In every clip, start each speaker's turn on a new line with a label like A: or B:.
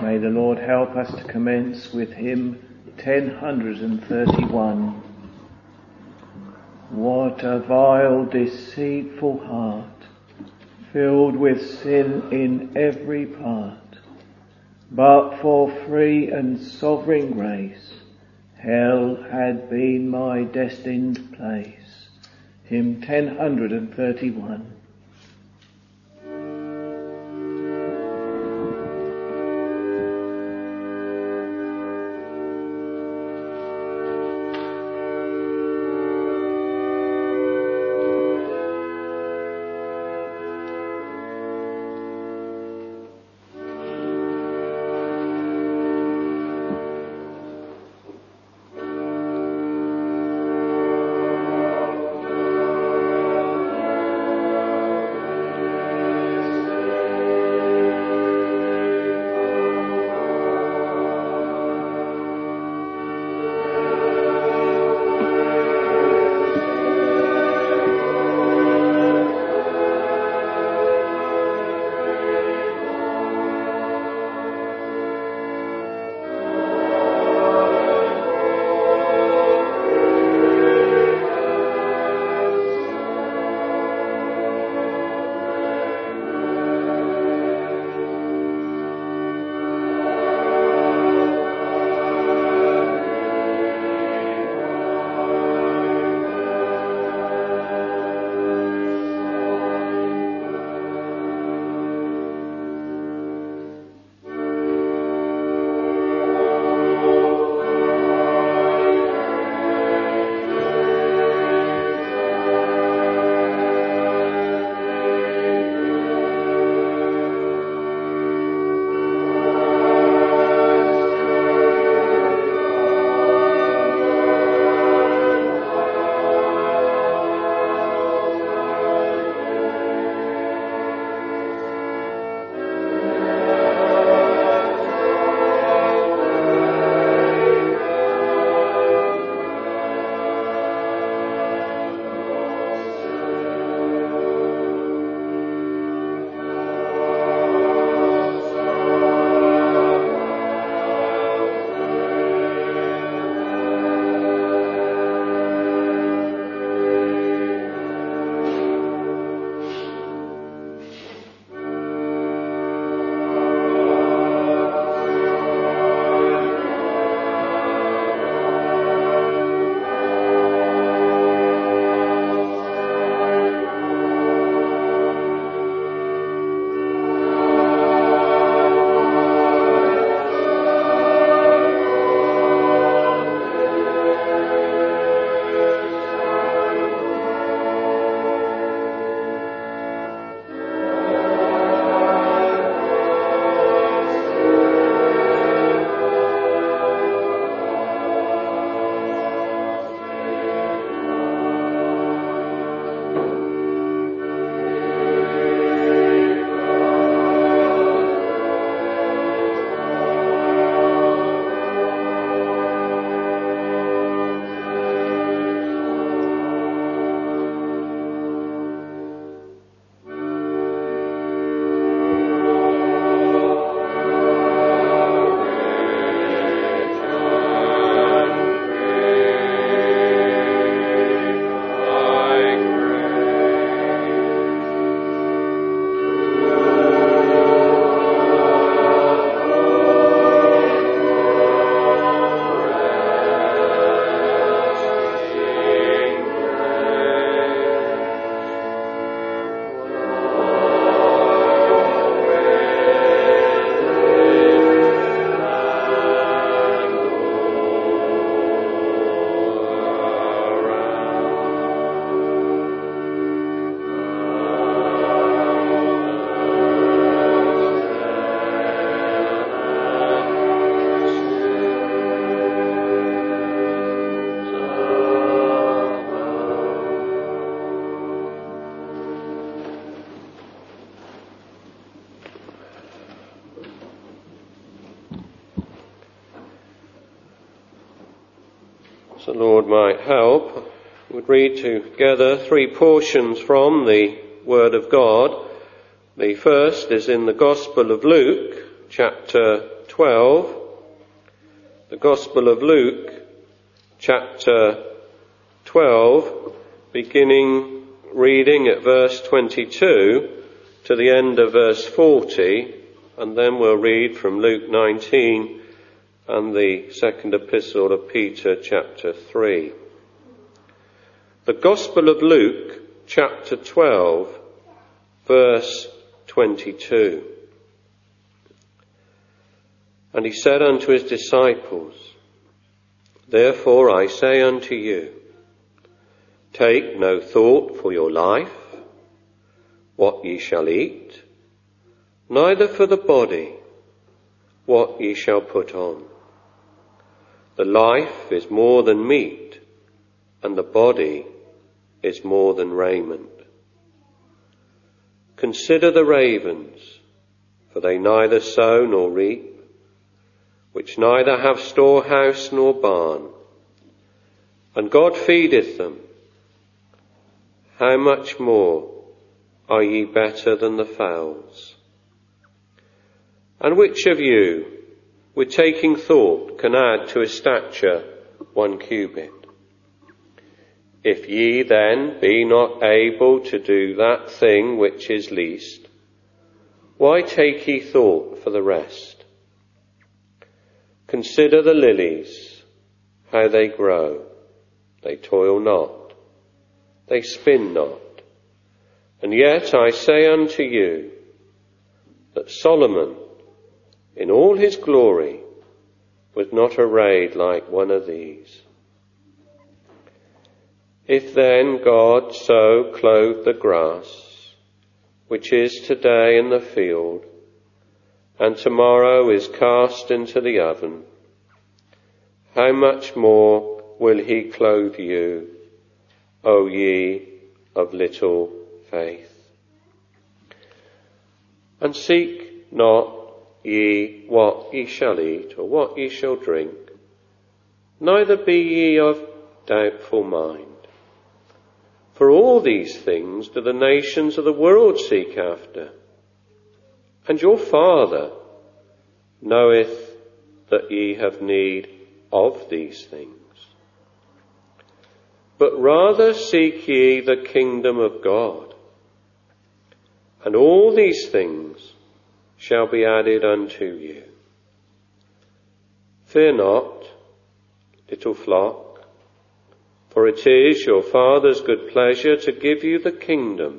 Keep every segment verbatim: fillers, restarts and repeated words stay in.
A: May the Lord help us to commence with hymn ten thirty-one. What a vile, deceitful heart, filled with sin in every part. But for free and sovereign grace, hell had been my destined place. Hymn ten thirty-one.
B: So the Lord might help. We would read together three portions from the Word of God. The first is in the Gospel of Luke, chapter twelve, the Gospel of Luke, chapter twelve, beginning reading at verse twenty-two to the end of verse forty, and then we'll read from Luke nineteen and the second epistle of Peter, chapter three. The Gospel of Luke, chapter twelve, verse twenty-two. And he said unto his disciples, Therefore I say unto you, take no thought for your life, what ye shall eat, neither for the body, what ye shall put on. The life is more than meat, and the body is more than raiment. Consider the ravens, for they neither sow nor reap, which neither have storehouse nor barn, and God feedeth them. How much more are ye better than the fowls? And which of you, with taking thought, can add to his stature one cubit? If ye then be not able to do that thing which is least, why take ye thought for the rest? Consider the lilies, how they grow. They toil not, they spin not. And yet I say unto you, that Solomon, in all his glory, was not arrayed like one of these. If then God so clothe the grass, which is today in the field, and tomorrow is cast into the oven, how much more will he clothe you, O ye of little faith? And seek not ye what ye shall eat, or what ye shall drink, neither be ye of doubtful mind. For all these things do the nations of the world seek after, and your Father knoweth that ye have need of these things. But rather seek ye the kingdom of God, and all these things shall be added unto you. Fear not, little flock, for it is your Father's good pleasure to give you the kingdom.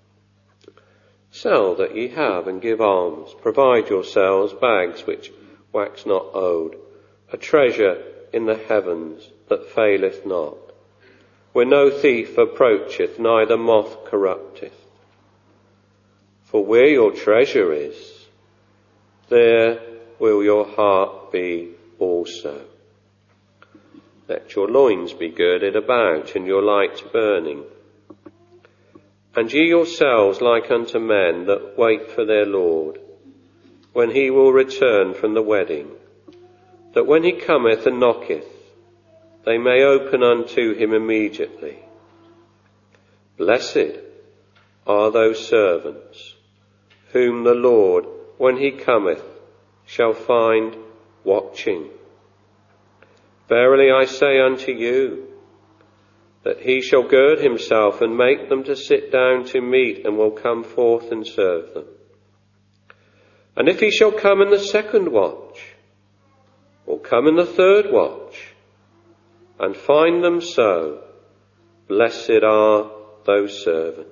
B: Sell that ye have and give alms. Provide yourselves bags which wax not old, a treasure in the heavens that faileth not, where no thief approacheth, neither moth corrupteth. For where your treasure is, there will your heart be also. Let your loins be girded about, and your lights burning. And ye yourselves like unto men that wait for their Lord, when he will return from the wedding, that when he cometh and knocketh, they may open unto him immediately. Blessed are those servants, whom the Lord, when he cometh, shall find watching. Verily I say unto you, that he shall gird himself and make them to sit down to meat, and will come forth and serve them. And if he shall come in the second watch, or come in the third watch, and find them so, blessed are those servants.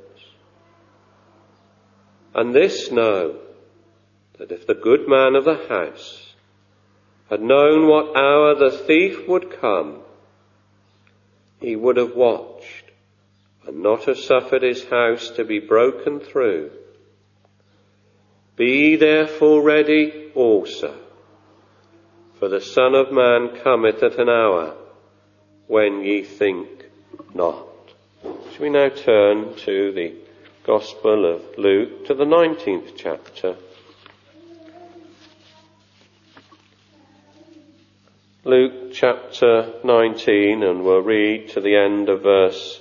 B: And this know, that if the good man of the house had known what hour the thief would come, he would have watched, and not have suffered his house to be broken through. Be therefore ready also, for the Son of Man cometh at an hour when ye think not. Shall we now turn to the Gospel of Luke, to the nineteenth chapter. Luke chapter nineteen, and we'll read to the end of verse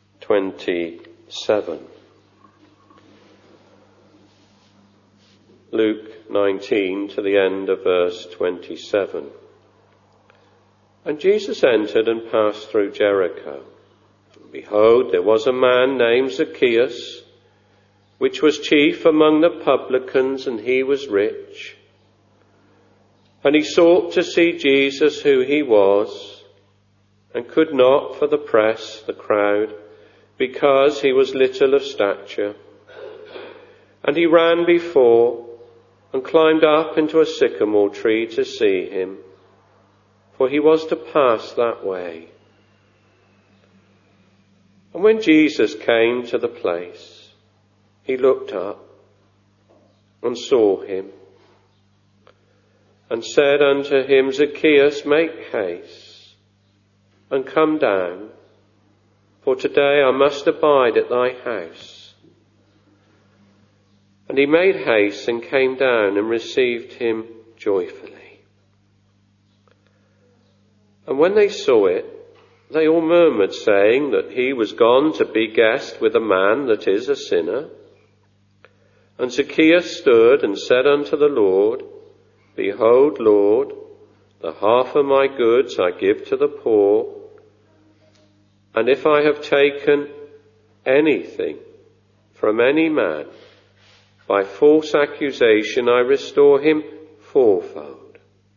B: twenty-seven. Luke nineteen to the end of verse twenty-seven. And Jesus entered and passed through Jericho. And behold, there was a man named Zacchaeus, which was chief among the publicans, and he was rich. And he sought to see Jesus, who he was, and could not for the press, the crowd, because he was little of stature. And he ran before and climbed up into a sycamore tree to see him, for he was to pass that way. And when Jesus came to the place, he looked up and saw him, and said unto him, Zacchaeus, make haste, and come down, for today I must abide at thy house. And he made haste and came down and received him joyfully. And when they saw it, they all murmured, saying that he was gone to be guest with a man that is a sinner. And Zacchaeus stood and said unto the Lord, Behold, Lord, the half of my goods I give to the poor, and if I have taken anything from any man, by false accusation I restore him fourfold.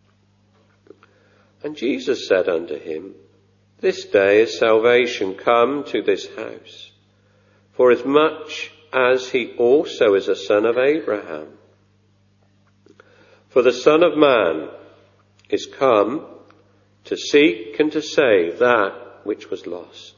B: And Jesus said unto him, This day is salvation come to this house, for as much as he also is a son of Abraham. For the Son of Man is come to seek and to save that which was lost.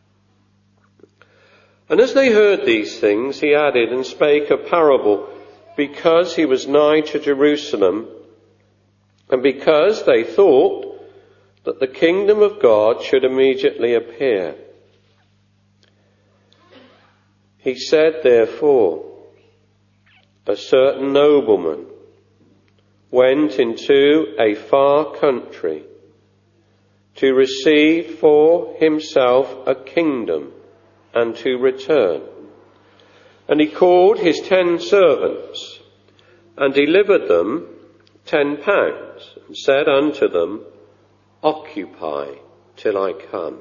B: And as they heard these things, he added and spake a parable, because he was nigh to Jerusalem, and because they thought that the kingdom of God should immediately appear. He said, therefore, a certain nobleman went into a far country to receive for himself a kingdom and to return. And he called his ten servants and delivered them ten pounds and said unto them, Occupy till I come.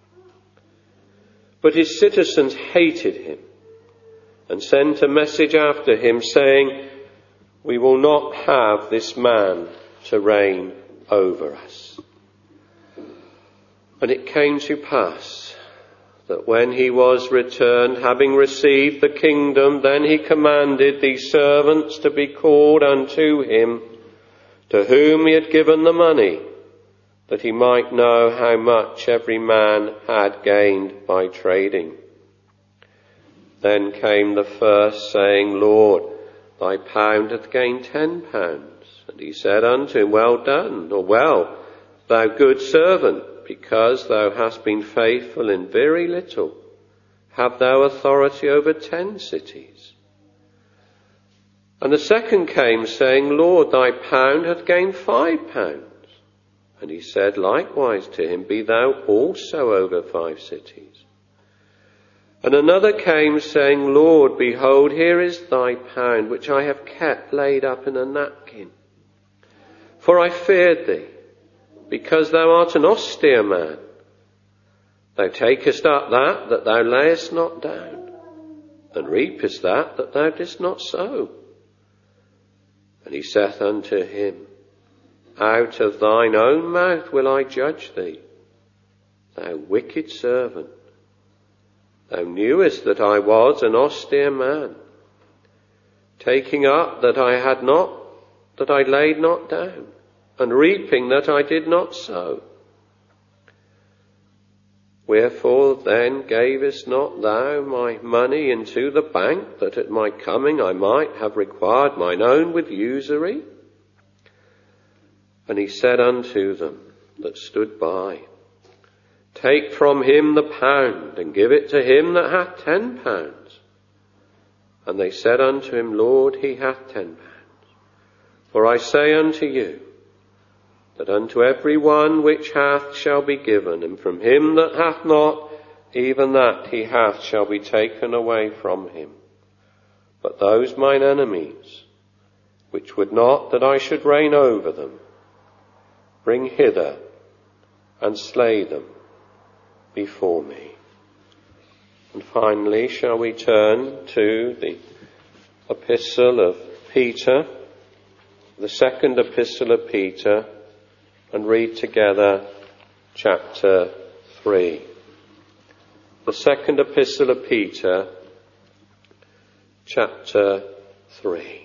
B: But his citizens hated him and sent a message after him, saying, We will not have this man to reign over us. And it came to pass that when he was returned, having received the kingdom, then he commanded these servants to be called unto him, to whom he had given the money, that he might know how much every man had gained by trading. Then came the first, saying, Lord, thy pound hath gained ten pounds. And he said unto him, Well done, or well, thou good servant, because thou hast been faithful in very little, have thou authority over ten cities. And the second came, saying, Lord, thy pound hath gained five pounds. And he said likewise to him, Be thou also over five cities. And another came, saying, Lord, behold, here is thy pound, which I have kept laid up in a napkin. For I feared thee, because thou art an austere man. Thou takest up that that thou layest not down, and reapest that that thou didst not sow. And he saith unto him, Out of thine own mouth will I judge thee, thou wicked servant. Thou knewest that I was an austere man, taking up that I had not, that I laid not down, and reaping that I did not sow. Wherefore then gavest not thou my money into the bank, that at my coming I might have required mine own with usury? And he said unto them that stood by, Take from him the pound, and give it to him that hath ten pounds. And they said unto him, Lord, he hath ten pounds. For I say unto you, that unto every one which hath shall be given, and from him that hath not, even that he hath shall be taken away from him. But those mine enemies, which would not that I should reign over them, bring hither and slay them before me. And finally, shall we turn to the epistle of Peter, the second epistle of Peter, and read together chapter three. The second epistle of Peter, chapter three.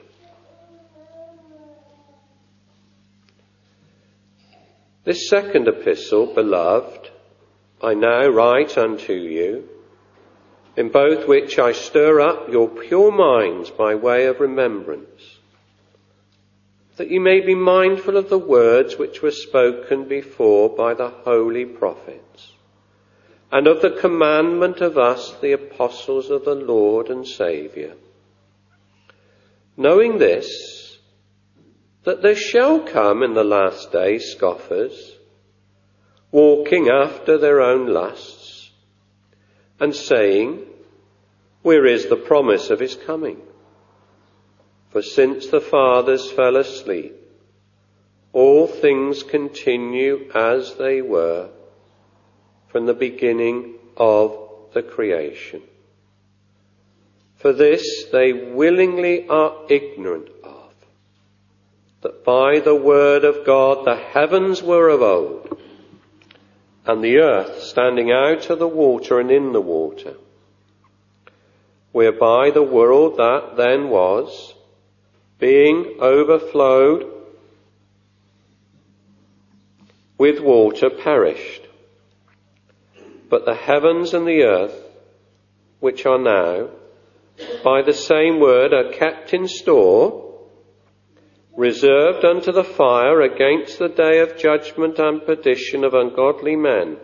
B: This second epistle, beloved, I now write unto you, in both which I stir up your pure minds by way of remembrance, that ye may be mindful of the words which were spoken before by the holy prophets, and of the commandment of us, the apostles of the Lord and Saviour. Knowing this, that there shall come in the last day scoffers, walking after their own lusts, and saying, where is the promise of his coming? For since the fathers fell asleep, all things continue as they were from the beginning of the creation. For this they willingly are ignorant of, that by the word of God the heavens were of old, and the earth standing out of the water and in the water, whereby the world that then was, being overflowed with water, perished. But the heavens and the earth, which are now, by the same word are kept in store, reserved unto the fire against the day of judgment and perdition of ungodly men.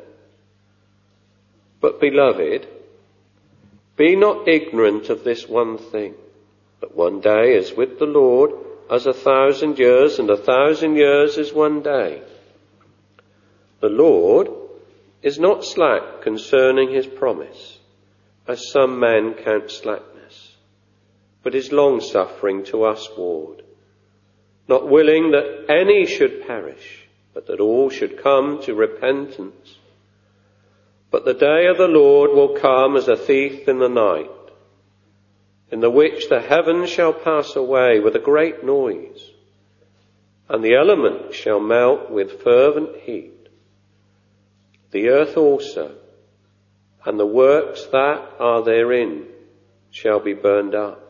B: But, beloved, be not ignorant of this one thing, that one day is with the Lord as a thousand years, and a thousand years is one day. The Lord is not slack concerning his promise, as some men count slackness, but is long-suffering to usward, not willing that any should perish, but that all should come to repentance. But the day of the Lord will come as a thief in the night, in the which the heavens shall pass away with a great noise, and the elements shall melt with fervent heat. The earth also, and the works that are therein, shall be burned up.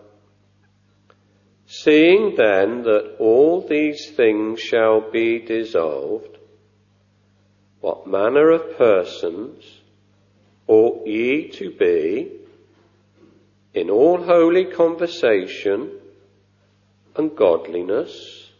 B: Seeing then that all these things shall be dissolved, what manner of persons ought ye to be in all holy conversation and godliness,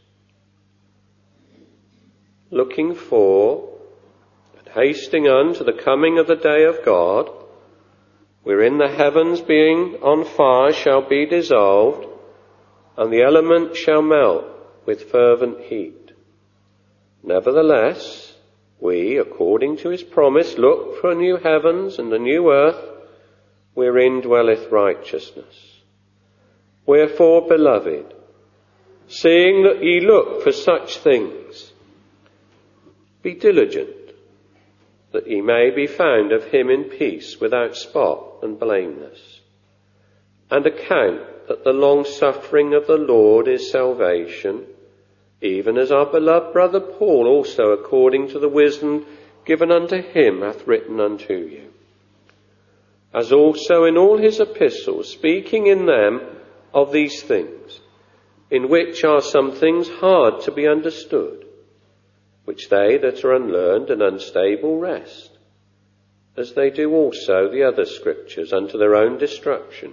B: looking for and hasting unto the coming of the day of God, wherein the heavens being on fire shall be dissolved, and the elements shall melt with fervent heat. Nevertheless, we, according to his promise, look for new heavens and a new earth, wherein dwelleth righteousness. Wherefore, beloved, seeing that ye look for such things, be diligent, that ye may be found of him in peace, without spot and blameless, and account that the long-suffering of the Lord is salvation, even as our beloved brother Paul also, according to the wisdom given unto him, hath written unto you. As also in all his epistles, speaking in them of these things, in which are some things hard to be understood, which they that are unlearned and unstable wrest, as they do also the other scriptures unto their own destruction.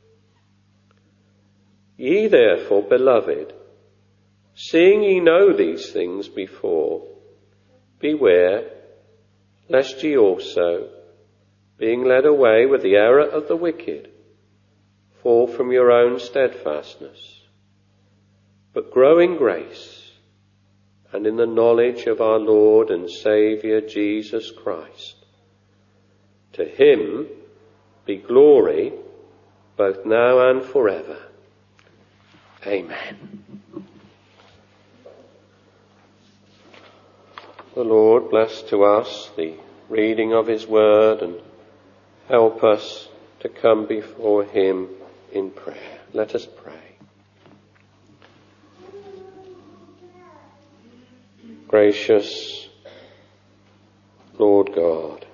B: Ye therefore, beloved, seeing ye know these things before, beware lest ye also, being led away with the error of the wicked, fall from your own steadfastness, but grow in grace and in the knowledge of our Lord and Saviour Jesus Christ. To him be glory both now and forever. Amen. The Lord bless to us the reading of his word and help us to come before him in prayer. Let us pray. Gracious Lord God,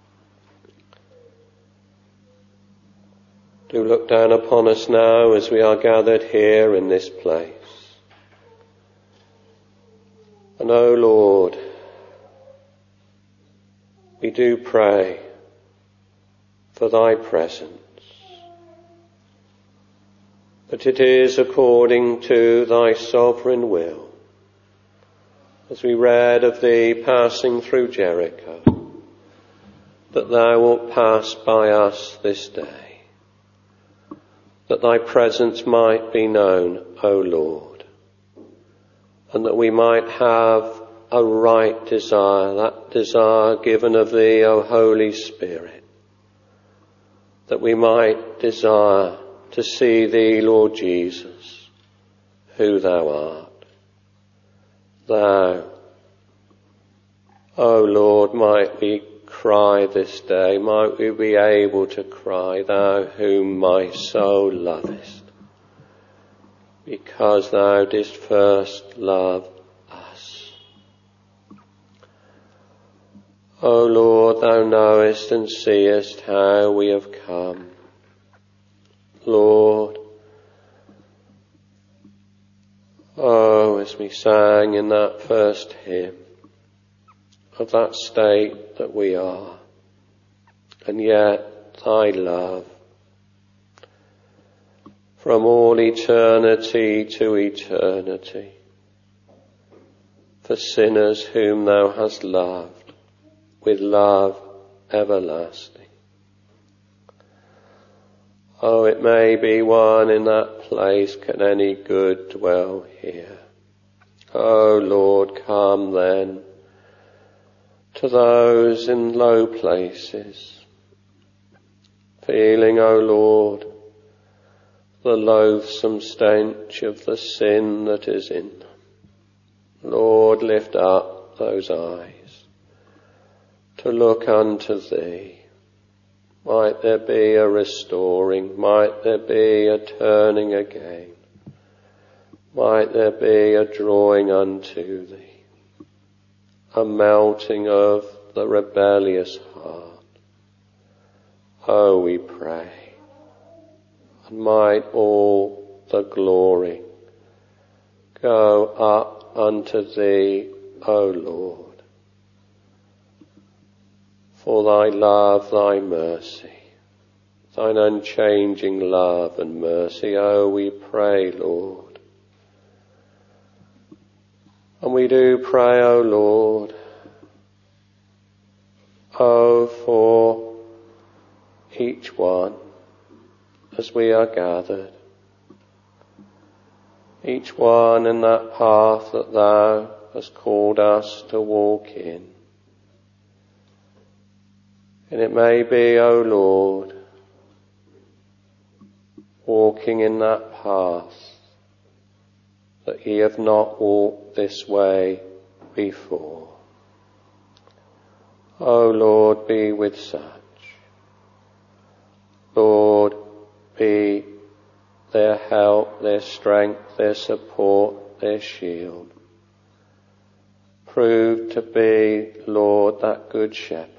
B: do look down upon us now as we are gathered here in this place. And O Lord, we do pray for thy presence, that it is according to thy sovereign will, as we read of thee passing through Jericho, that thou wilt pass by us this day, that thy presence might be known, O Lord, and that we might have a right desire, that desire given of thee, O Holy Spirit, that we might desire to see thee, Lord Jesus, who thou art. Thou, O Lord, might we cry this day, might we be able to cry, thou whom my soul lovest, because thou didst first love us. O Lord, thou knowest and seest how we have come. Lord, oh, as we sang in that first hymn, of that state that we are, and yet thy love, from all eternity to eternity, for sinners whom thou hast loved with love everlasting. Oh, it may be one in that place, can any good dwell here? Oh Lord, come then to those in low places, feeling, O Lord, the loathsome stench of the sin that is in them. Lord, lift up those eyes to look unto thee. Might there be a restoring, might there be a turning again, might there be a drawing unto thee, a melting of the rebellious heart. Oh, we pray, and might all the glory go up unto thee, O Lord, for thy love, thy mercy, thine unchanging love and mercy. Oh, we pray, Lord. And we do pray, O Lord, oh, for each one as we are gathered, each one in that path that thou hast called us to walk in. And it may be, O Lord, walking in that path that ye have not walked this way before. O Lord, be with such. Lord, be their help, their strength, their support, their shield. Prove to be, Lord, that good shepherd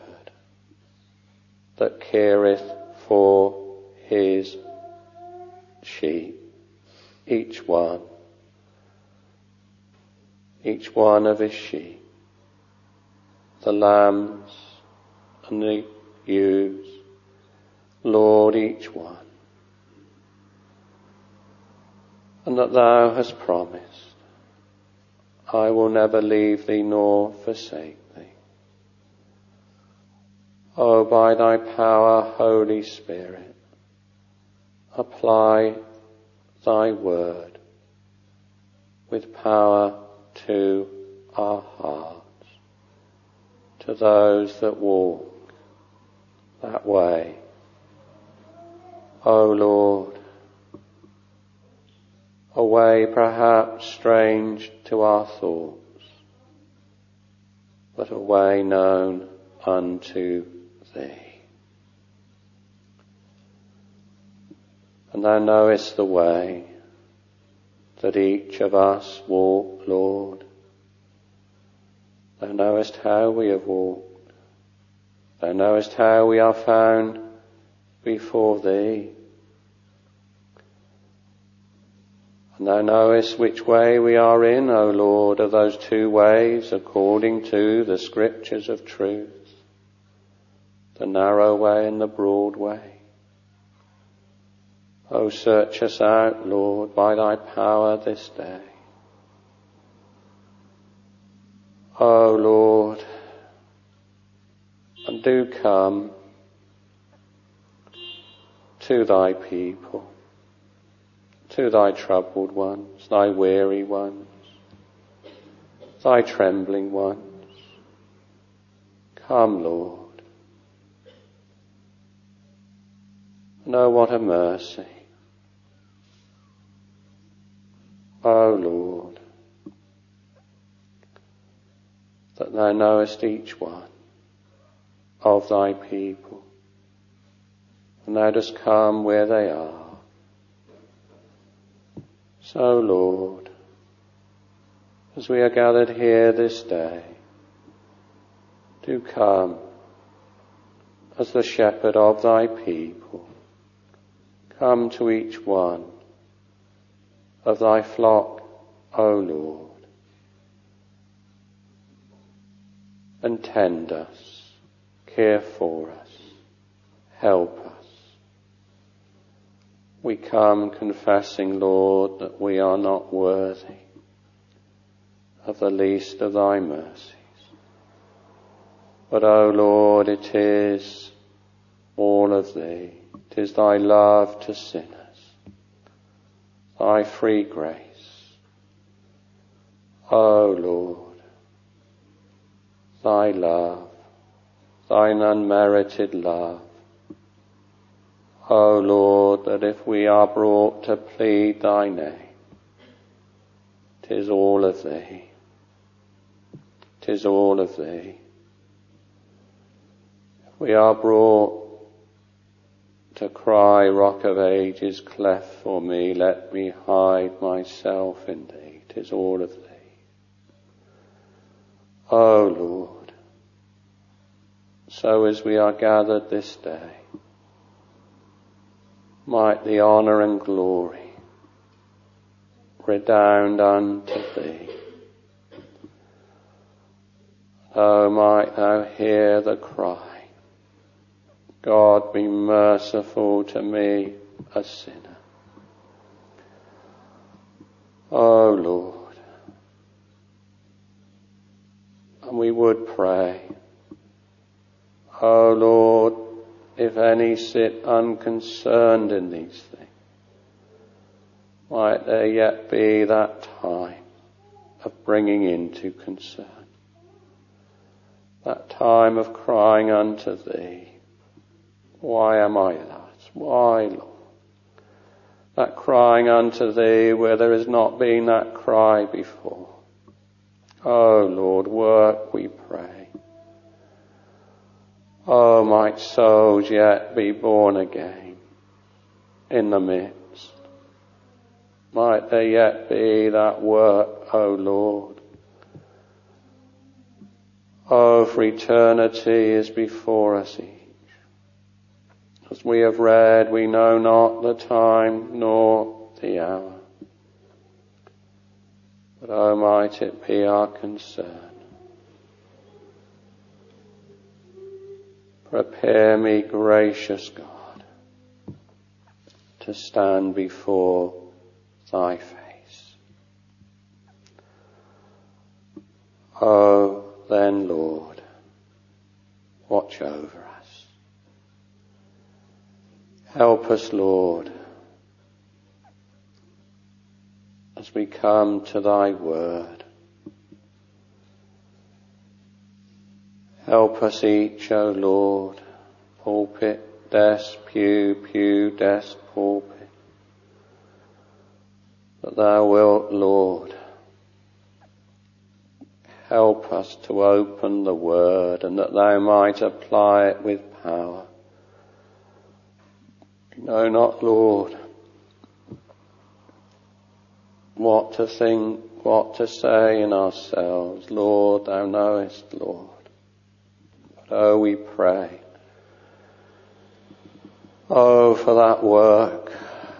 B: that careth for his sheep, each one, each one of his sheep, the lambs and the ewes, Lord, each one. And that thou hast promised, I will never leave thee nor forsake thee. Oh, by thy power, Holy Spirit, apply thy word with power to our hearts, to those that walk that way. O Lord, a way perhaps strange to our thoughts, but a way known unto thee. And thou knowest the way that each of us walk, Lord. Thou knowest how we have walked. Thou knowest how we are found before thee. And thou knowest which way we are in, O Lord, of those two ways according to the scriptures of truth, the narrow way and the broad way. O search us out, Lord, by thy power this day. O Lord, and do come to thy people, to thy troubled ones, thy weary ones, thy trembling ones. Come, Lord. And oh, what a mercy. O Lord, that thou knowest each one of thy people, and thou dost come where they are. So, Lord, as we are gathered here this day, do come as the shepherd of thy people. Come to each one of thy flock, O Lord, and tend us, care for us, help us. We come confessing, Lord, that we are not worthy of the least of thy mercies. But, O Lord, it is all of thee. It is thy love to sinners, thy free grace. O Lord, thy love, thine unmerited love. O Lord, that if we are brought to plead thy name, 'tis all of thee. 'Tis all of thee. If we are brought to cry, Rock of Ages, cleft for me, let me hide myself in thee. 'Tis all of thee. O Lord, so as we are gathered this day, might the honour and glory redound unto thee. O might thou hear the cry, God, be merciful to me, a sinner. O Lord, and we would pray, O Lord, if any sit unconcerned in these things, might there yet be that time of bringing into concern, that time of crying unto thee, why am I thus? Why, Lord? That crying unto thee where there has not been that cry before. O Lord, work, we pray. O might souls yet be born again in the midst. Might there yet be that work, O Lord. O, for eternity is before us each. As we have read, we know not the time nor the hour. But oh, might it be our concern. Prepare me, gracious God, to stand before thy face. Oh, then, Lord, watch over us. Help us, Lord, as we come to thy word. Help us each, O Lord, pulpit, desk, pew, pew, desk, pulpit, that thou wilt, Lord, help us to open the word, and that thou might apply it with power. We know not, Lord, what to think, what to say in ourselves. Lord, thou knowest, Lord. But oh, we pray, oh, for that work,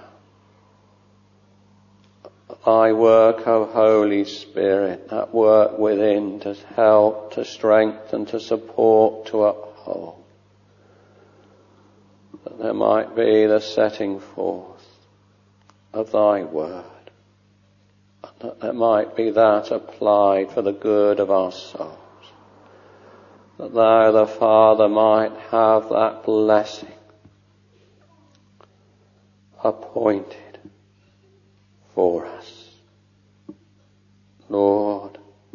B: thy work, O Holy Spirit, that work within to help, to strengthen, to support, to uphold. That there might be the setting forth of thy word. And that there might be that applied for the good of our souls. That thou, the Father, might have that blessing appointed for us. Lord,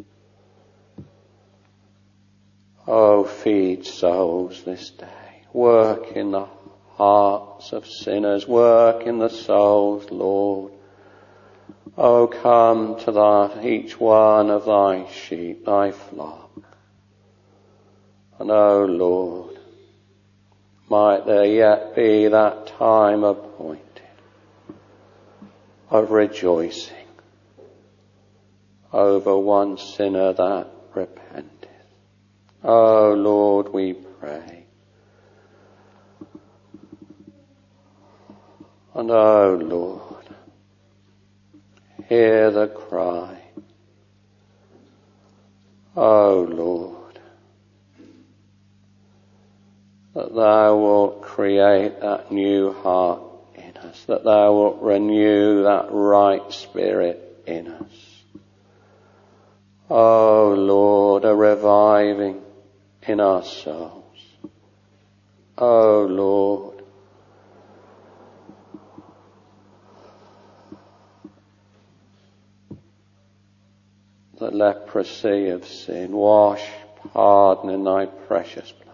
B: oh, feed souls this day. Work in the hearts of sinners. Work in the souls, Lord. Oh, come to that, each one of thy sheep, thy flock. And oh, Lord, might there yet be that time appointed of rejoicing over one sinner that repenteth. Oh, Lord, we pray. And oh, Lord, hear the cry. Oh, Lord, that thou wilt create that new heart in us, that thou wilt renew that right spirit in us. Oh, Lord, a reviving in our souls. Oh, Lord, the leprosy of sin, wash, pardon in thy precious blood.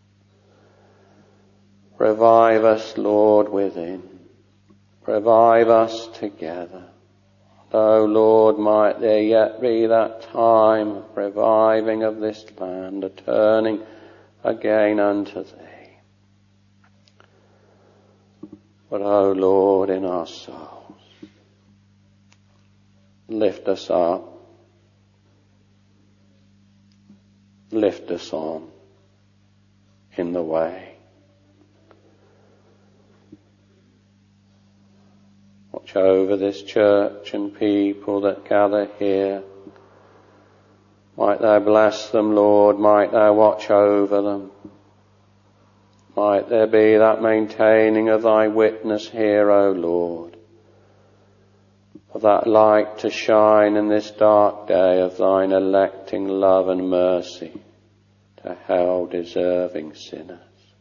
B: Revive us, Lord, within. Revive us together. Oh, Lord, might there yet be that time of reviving of this land, a turning again unto thee. But, oh, Lord, in our souls, lift us up. Lift us on in the way. Watch over this church and people that gather here. Might thou bless them, Lord. Might thou watch over them. Might there be that maintaining of thy witness here, O Lord. Of that light to shine in this dark day of thine electing love and mercy to hell deserving sinners.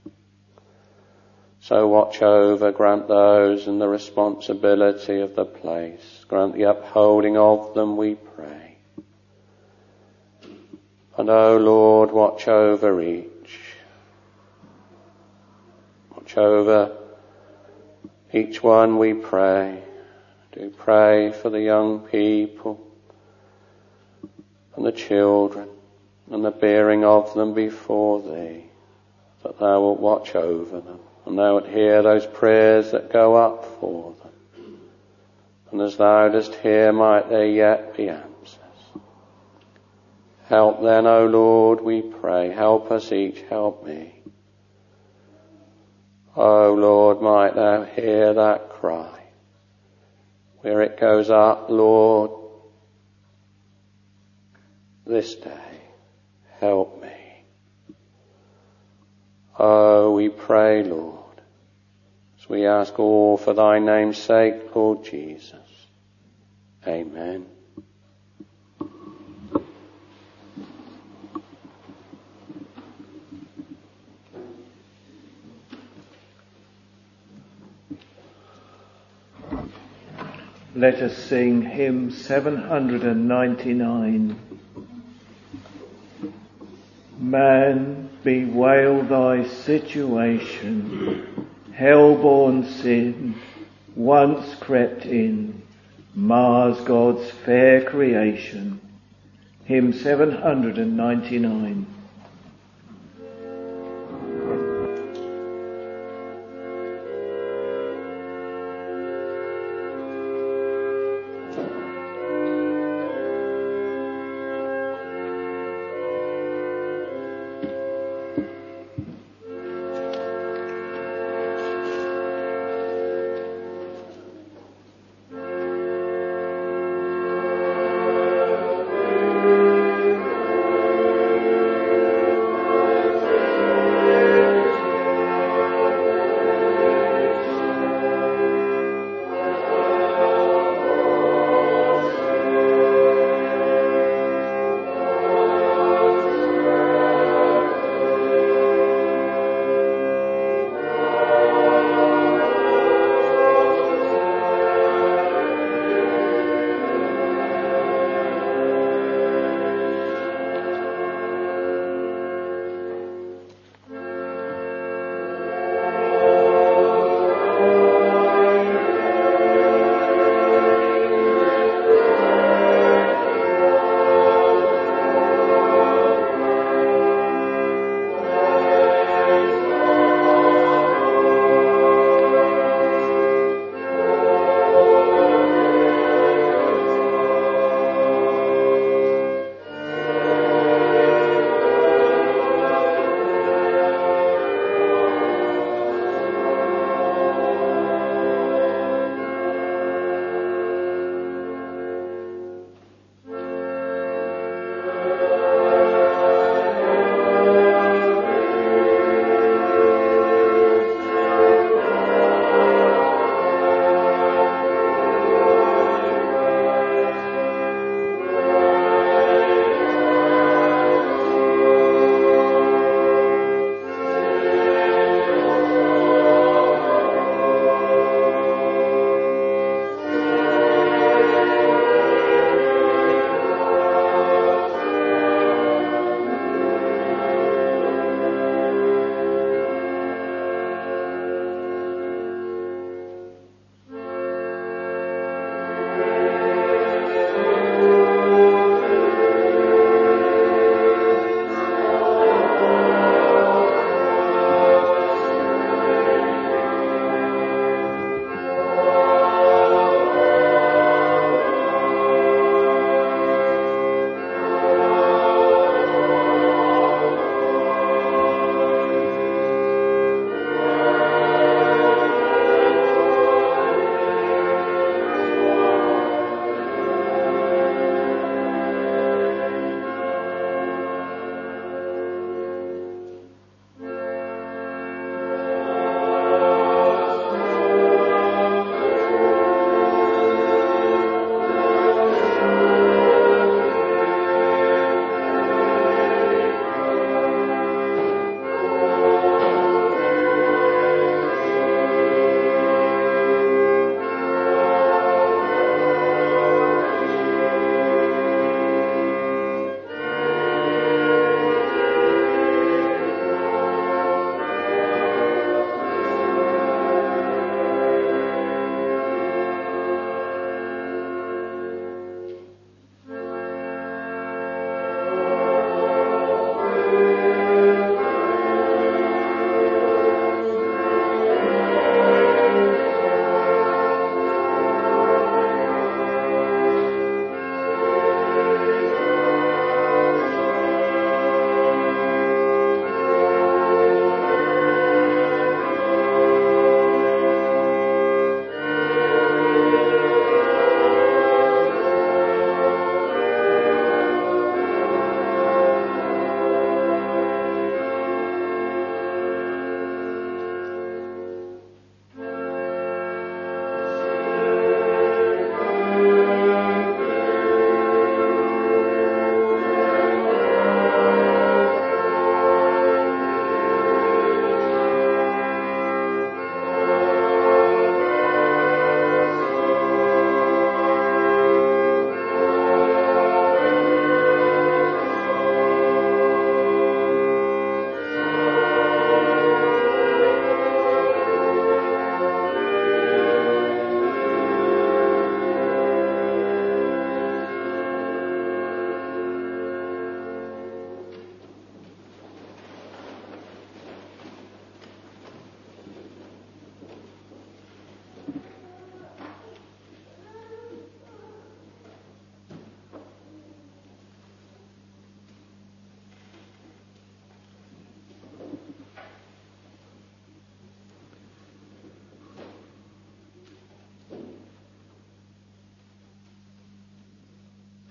B: So watch over, grant those in the responsibility of the place, grant the upholding of them, we pray. And O Lord, watch over each. Watch over each one, we pray. Do pray for the young people and the children and the bearing of them before thee, that thou wilt watch over them. And thou wilt hear those prayers that go up for them. And as thou dost hear, might there yet be answers. Help then, O Lord, we pray. Help us each, help me. O Lord, might thou hear that cry. Where it goes up, Lord, this day, help me. Oh, we pray, Lord, as we ask all for thy name's sake, Lord Jesus. Amen.
A: Let us sing hymn seven hundred ninety-nine. Man, bewail thy situation. Hell-born sin once crept in, mars God's fair creation. Hymn seven hundred ninety-nine.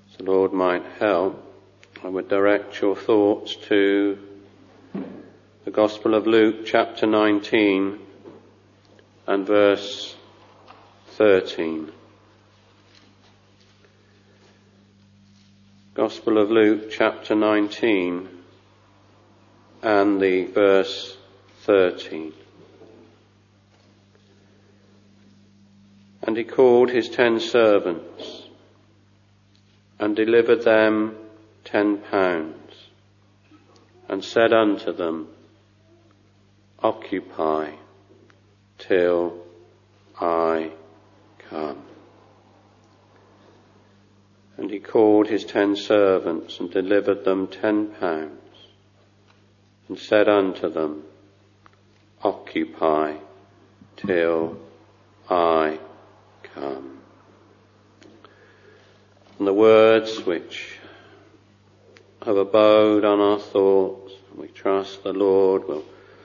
B: As the Lord might help, I would direct your thoughts to the Gospel of Luke, chapter nineteen and verse thirteen. Gospel of Luke, chapter nineteen and the verse thirteen. And he called his ten servants and delivered them ten pounds and said unto them, Occupy till I come. And he called his ten servants and delivered them ten pounds and said unto them, Occupy till I come. And the words which have abode on our thoughts, we trust the Lord will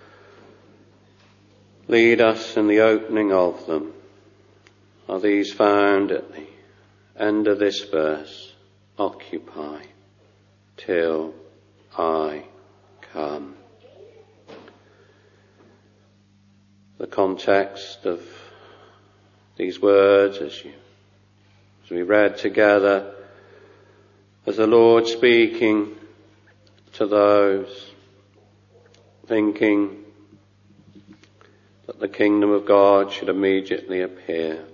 B: lead us in the opening of them, are these found at the end of this verse: Occupy till I come. The context of these words, as you, as we read together, as the Lord speaking to those thinking that the kingdom of God should immediately appear.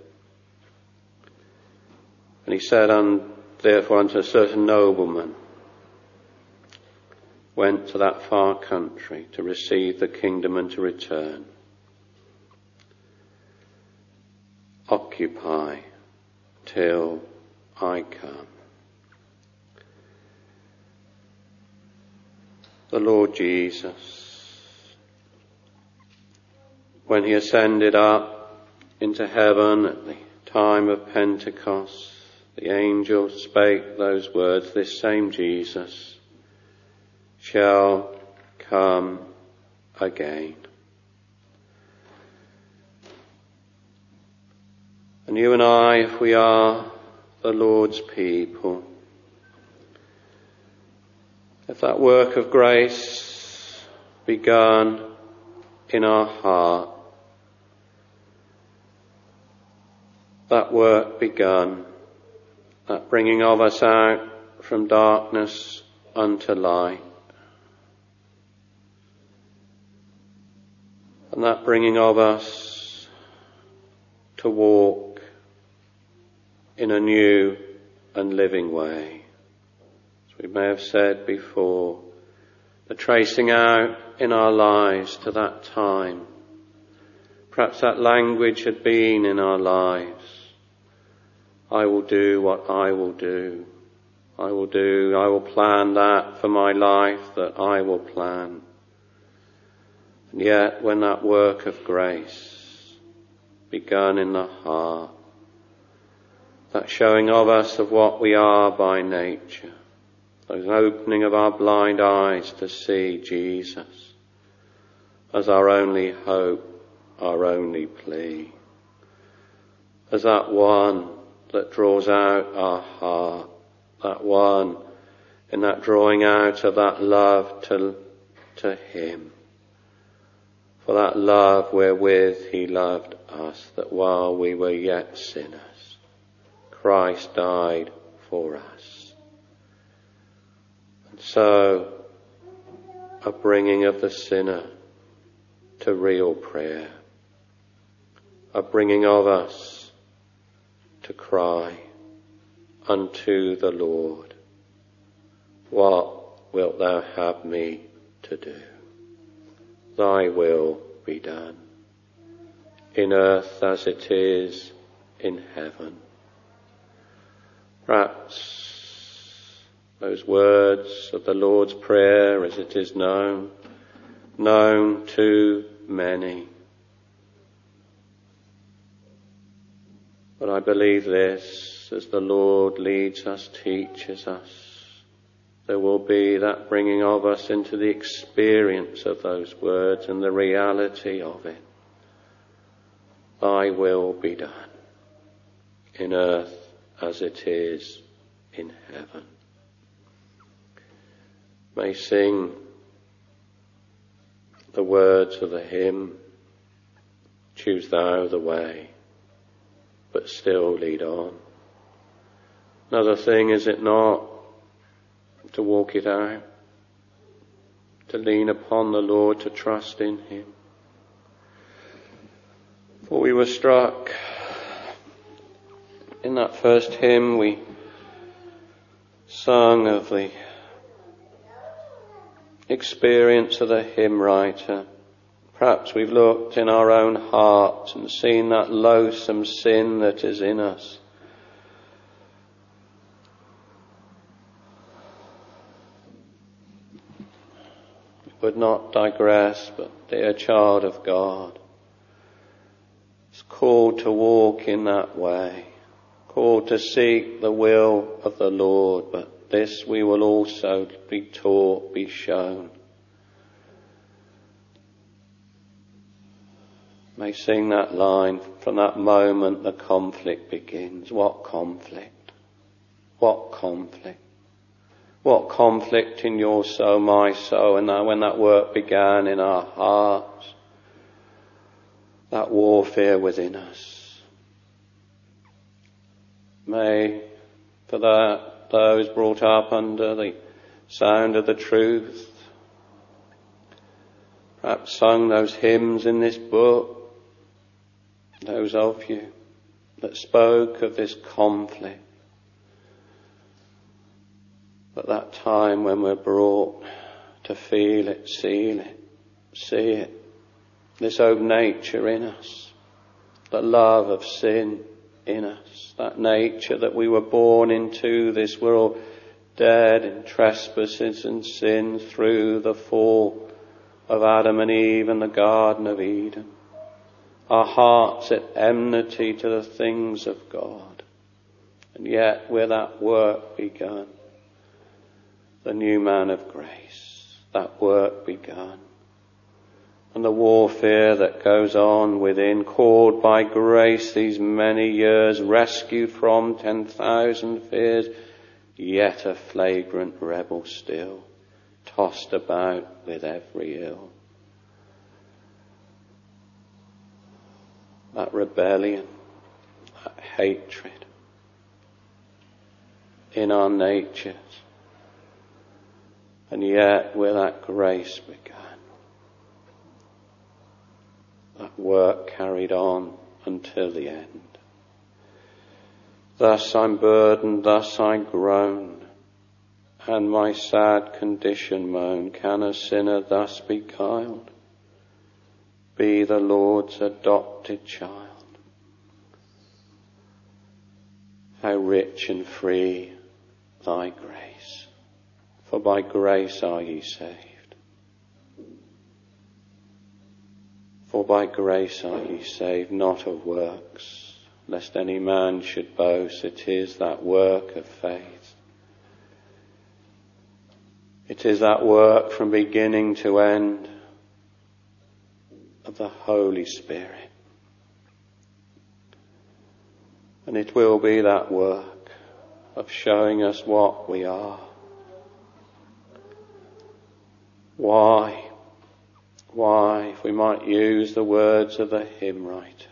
B: And he said, and therefore unto a certain nobleman went to that far country to receive the kingdom and to return. Occupy till I come. The Lord Jesus, when he ascended up into heaven at the time of Pentecost, the angel spake those words, this same Jesus shall come again. And you and I, if we are the Lord's people, if that work of grace begun in our heart, that work begun, that bringing of us out from darkness unto light, and that bringing of us to walk in a new and living way. As we may have said before, the tracing out in our lives to that time, perhaps that language had been in our lives. I will do what I will do. I will do, I will plan that for my life that I will plan. And yet when that work of grace begun in the heart, that showing of us of what we are by nature, those opening of our blind eyes to see Jesus as our only hope, our only plea, as that one that draws out our heart, that one in that drawing out of that love to, to him, for that love wherewith he loved us, that while we were yet sinners, Christ died for us. And so, a bringing of the sinner to real prayer, a bringing of us to cry unto the Lord, what wilt thou have me to do? Thy will be done, in earth as it is in heaven. Perhaps those words of the Lord's Prayer as it is known, known to many. But I believe this, as the Lord leads us, teaches us, there will be that bringing of us into the experience of those words and the reality of it. Thy will be done, in earth as it is in heaven. May sing the words of the hymn, choose thou the way, but still lead on. Another thing, is it not, to walk it out, to lean upon the Lord, to trust in him. For we were struck in that first hymn we sung of the experience of the hymn writer. Perhaps we've looked in our own hearts and seen that loathsome sin that is in us. We would not digress, but dear child of God, is called to walk in that way, called to seek the will of the Lord, but this we will also be taught, be shown. May sing that line, from that moment the conflict begins. What conflict? What conflict? What conflict in your soul, my soul, and now when that work began in our hearts, that warfare within us. May, for that, those brought up under the sound of the truth, perhaps sung those hymns in this book, those of you that spoke of this conflict, but that time when we're brought to feel it, see it, see it, this old nature in us, the love of sin in us, that nature that we were born into this world, dead in trespasses and sins through the fall of Adam and Eve in the Garden of Eden. Our hearts at enmity to the things of God. And yet with that work begun, the new man of grace, that work begun. And the warfare that goes on within, called by grace these many years, rescued from ten thousand fears, yet a flagrant rebel still, tossed about with every ill. That rebellion, that hatred in our natures, and yet with that grace begun, that work carried on until the end. Thus I'm burdened, thus I groan, and my sad condition moan. Can a sinner thus be beguiled? Be the Lord's adopted child. How rich and free thy grace, for by grace are ye saved. For by grace are ye saved, not of works, lest any man should boast. It is that work of faith. It is that work from beginning to end of the Holy Spirit. And it will be that work of showing us what we are. Why? Why, if we might use the words of the hymn writer,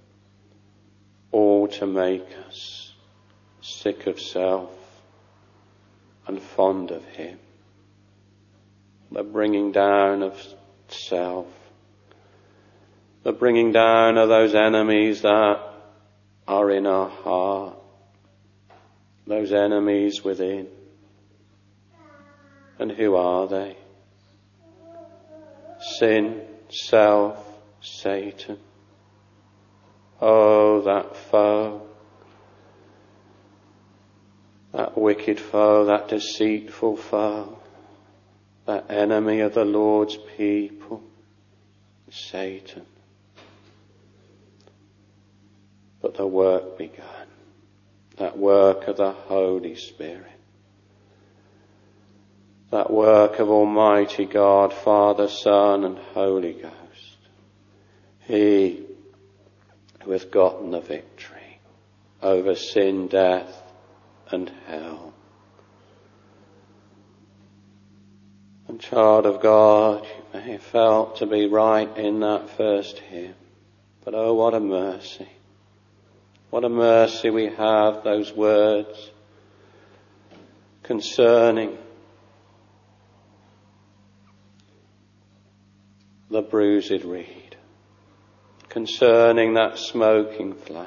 B: all to make us sick of self and fond of him. The bringing down of self, the bringing down of those enemies that are in our heart, those enemies within. And who are they? Sin, self, Satan. Oh, that foe, that wicked foe, that deceitful foe, that enemy of the Lord's people, Satan. But the work begun, that work of the Holy Spirit, that work of Almighty God, Father, Son, and Holy Ghost. He who hath gotten the victory over sin, death, and hell. And child of God, you may have felt to be right in that first hymn, but oh, what a mercy. What a mercy we have, those words concerning the bruised reed, concerning that smoking flax.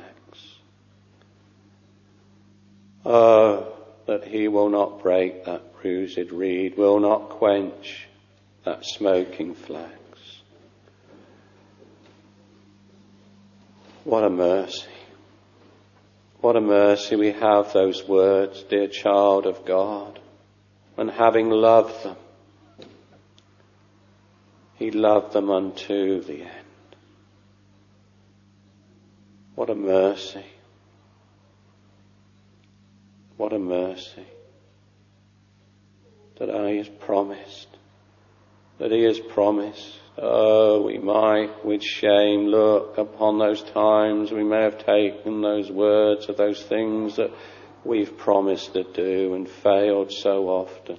B: Oh, that he will not break that bruised reed, will not quench that smoking flax. What a mercy. What a mercy we have those words, dear child of God. And having loved them, he loved them unto the end. What a mercy. What a mercy that he has promised, that he has promised. Oh, we might with shame look upon those times we may have taken those words of those things that we've promised to do and failed so often.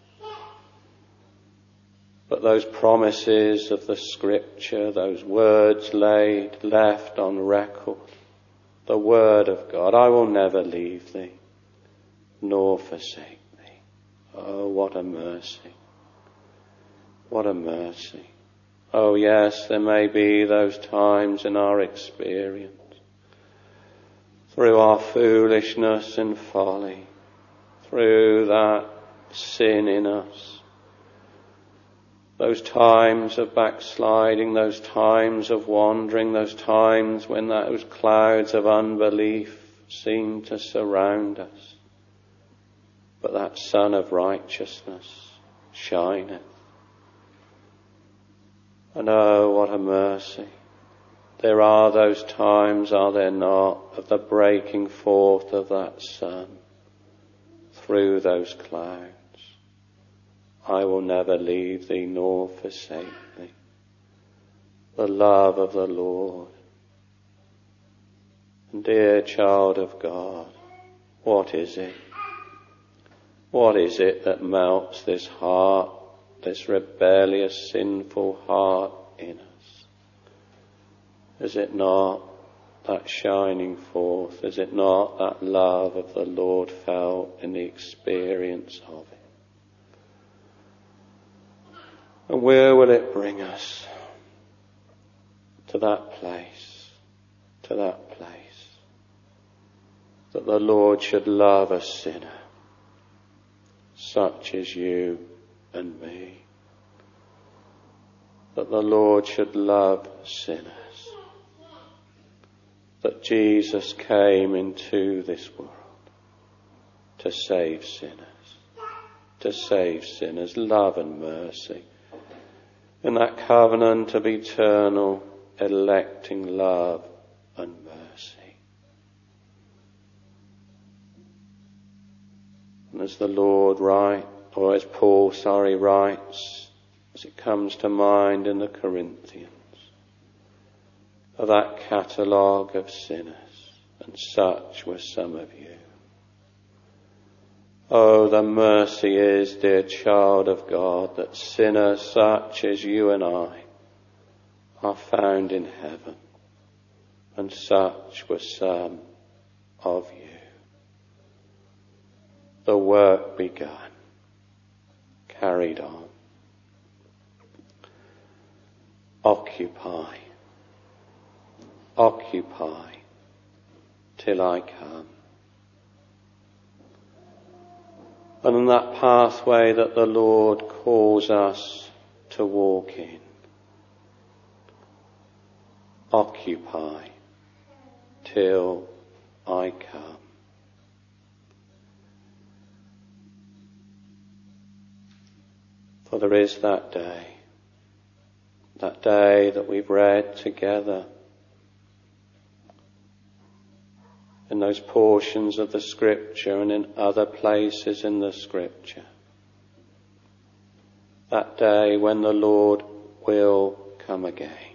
B: But those promises of the Scripture, those words laid, left on record, the Word of God, I will never leave thee, nor forsake thee. Oh, what a mercy. What a mercy. Oh yes, there may be those times in our experience, through our foolishness and folly, through that sin in us, those times of backsliding, those times of wandering, those times when those clouds of unbelief seem to surround us. But that Sun of righteousness shineth. And oh, what a mercy. There are those times, are there not, of the breaking forth of that sun through those clouds. I will never leave thee nor forsake thee. The love of the Lord. And dear child of God, what is it? What is it that melts this heart, this rebellious, sinful heart in us? Is it not that shining forth? Is it not that love of the Lord felt in the experience of it? And where will it bring us? To that place, to that place, that the Lord should love a sinner, such as you and me. That the Lord should love sinners. That Jesus came into this world to save sinners. To save sinners, love and mercy. In that covenant of eternal, electing love and mercy. And as the Lord writes, or as Paul, sorry, writes, as it comes to mind in the Corinthians, of that catalogue of sinners, and such were some of you. Oh, the mercy is, dear child of God, that sinners such as you and I are found in heaven, and such were some of you. The work begun, carried on. Occupy, occupy till I come. And in that pathway that the Lord calls us to walk in, occupy till I come. For there is that day, that day that we've read together in those portions of the Scripture and in other places in the Scripture. That day when the Lord will come again.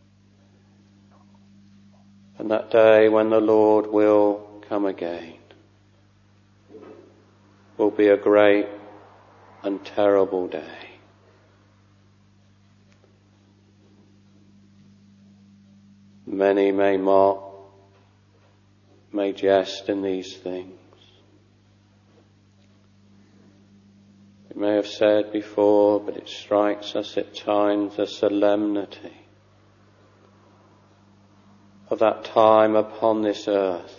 B: And that day when the Lord will come again will be a great and terrible day. Many may mock, may jest in these things. We may have said before, but it strikes us at times the solemnity of that time upon this earth.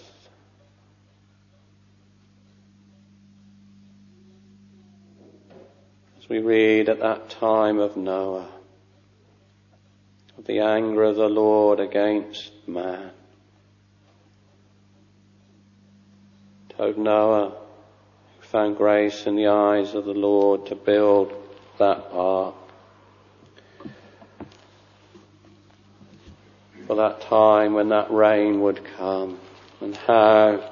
B: As we read at that time of Noah, of the anger of the Lord against man. Told Noah, who found grace in the eyes of the Lord to build that ark. For that time when that rain would come, and how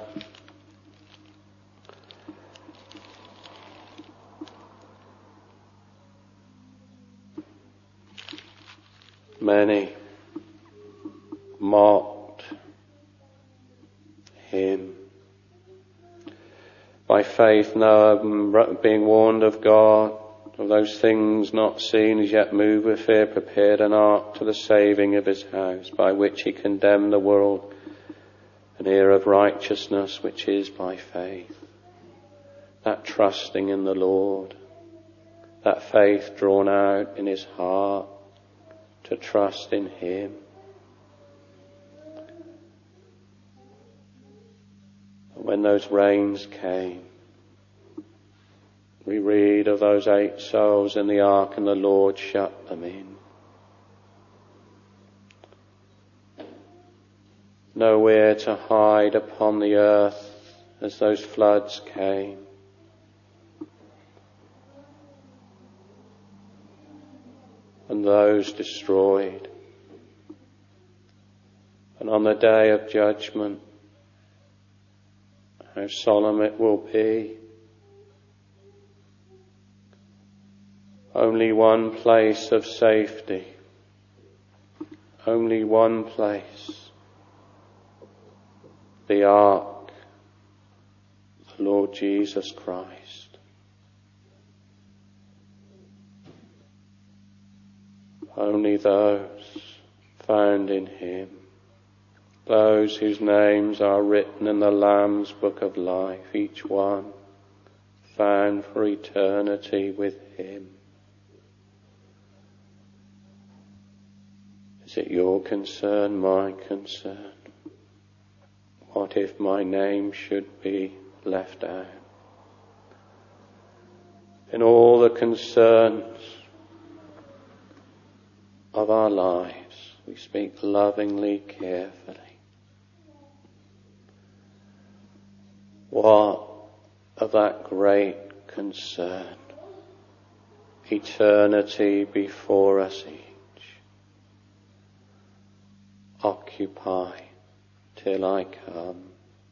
B: many mocked him. By faith, Noah, being warned of God, of those things not seen as yet, moved with fear, prepared an ark to the saving of his house, by which he condemned the world, an heir of righteousness which is by faith. That trusting in the Lord, that faith drawn out in his heart to trust in him. And when those rains came, we read of those eight souls in the ark, and the Lord shut them in. Nowhere to hide upon the earth as those floods came. And those destroyed. And on the day of judgment, how solemn it will be. Only one place of safety. Only one place. The ark, the Lord Jesus Christ. Only those found in him, those whose names are written in the Lamb's book of life, each one found for eternity with him. Is it your concern, my concern? What if my name should be left out? In all the concerns of our lives, we speak lovingly, carefully. What of that great concern? Eternity before us each. Occupy till I come.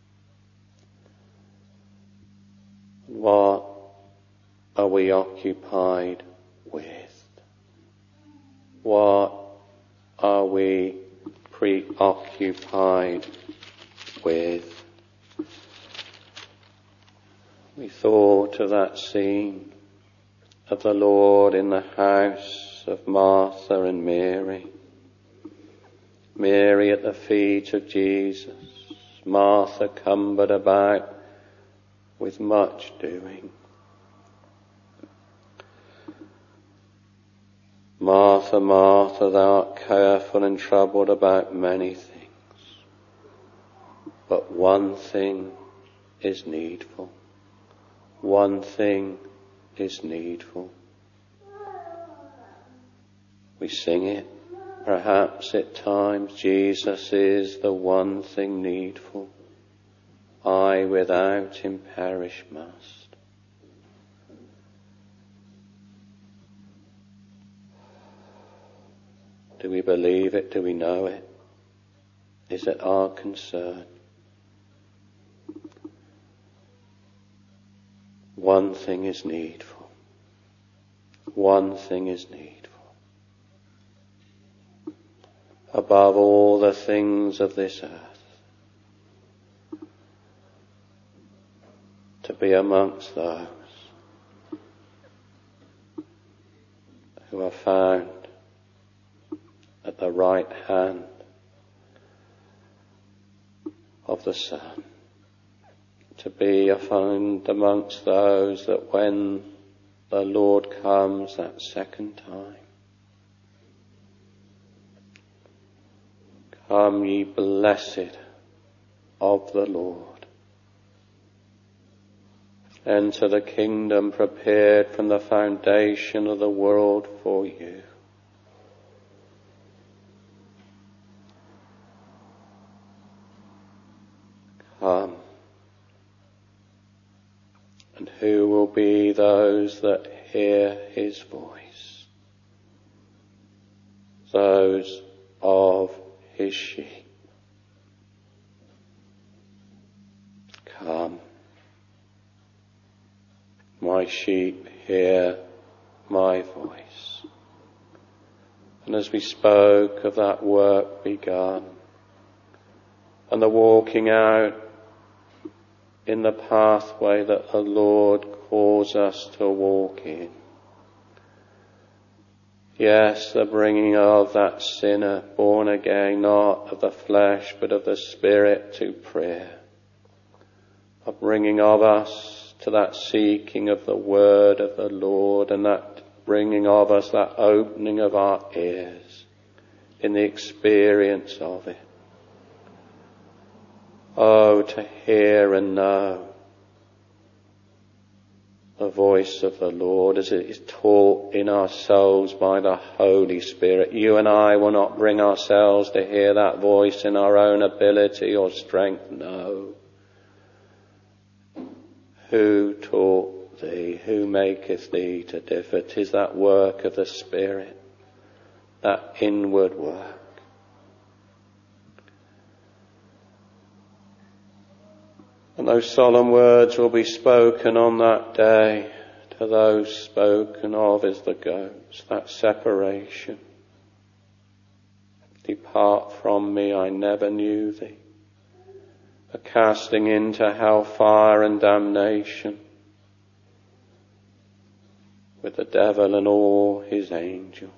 B: What are we occupied with? What are we preoccupied with? We thought of that scene of the Lord in the house of Martha and Mary. Mary at the feet of Jesus, Martha cumbered about with much doing. Martha, Martha, thou art careful and troubled about many things, but one thing is needful. One thing is needful. We sing it. Perhaps at times Jesus is the one thing needful. I without him perish must. Do we believe it? Do we know it? Is it our concern? One thing is needful. One thing is needful. Above all the things of this earth, to be amongst those who are found at the right hand of the Son, to be found amongst those that when the Lord comes that second time, come ye blessed of the Lord, enter the kingdom prepared from the foundation of the world for you. Come. And who will be those that hear his voice? Those of his sheep. Come. My sheep hear my voice. And as we spoke of that work begun and the walking out in the pathway that the Lord calls us to walk in. Yes, the bringing of that sinner born again, not of the flesh but of the Spirit, to prayer. A bringing of us to that seeking of the word of the Lord, and that bringing of us, that opening of our ears in the experience of it. Oh, to hear and know the voice of the Lord as it is taught in our souls by the Holy Spirit. You and I will not bring ourselves to hear that voice in our own ability or strength. No. Who taught thee? Who maketh thee to differ? 'Tis that work of the Spirit, that inward work. And those solemn words will be spoken on that day to those spoken of as the goats, that separation. Depart from me, I never knew thee. A casting into hellfire and damnation with the devil and all his angels.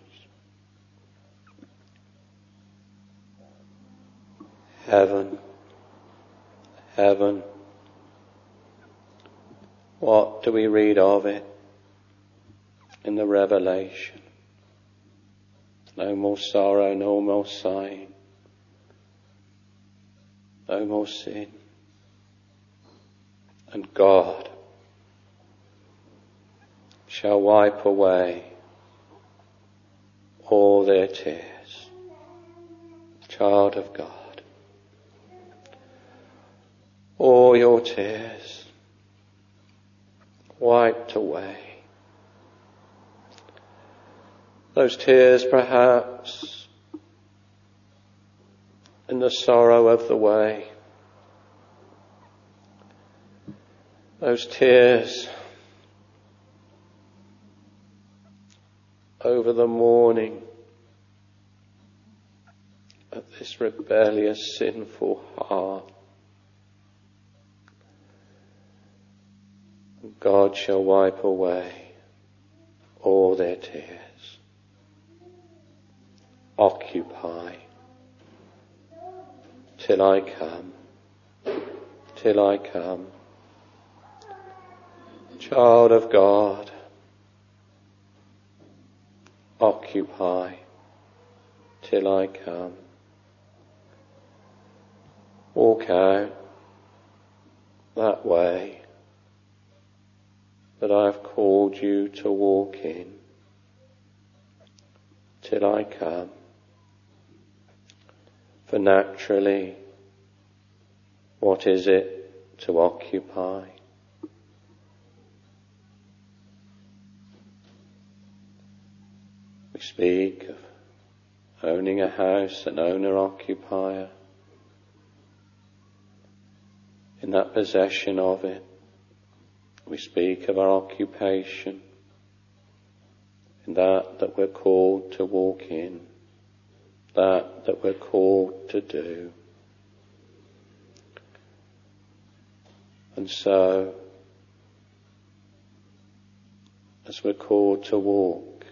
B: Heaven, heaven. What do we read of it in the Revelation? No more sorrow, no more sighing, no more sin. And God shall wipe away all their tears. Child of God, all your tears wiped away. Those tears perhaps in the sorrow of the way. Those tears over the mourning of this rebellious, sinful heart. God shall wipe away all their tears. Occupy till I come, till I come. Child of God, occupy till I come. Walk out that way that I have called you to walk in till I come. For naturally, what is it to occupy? We speak of owning a house, an owner-occupier, in that possession of it. We speak of our occupation, in that that we're called to walk in, that that we're called to do. And so as we're called to walk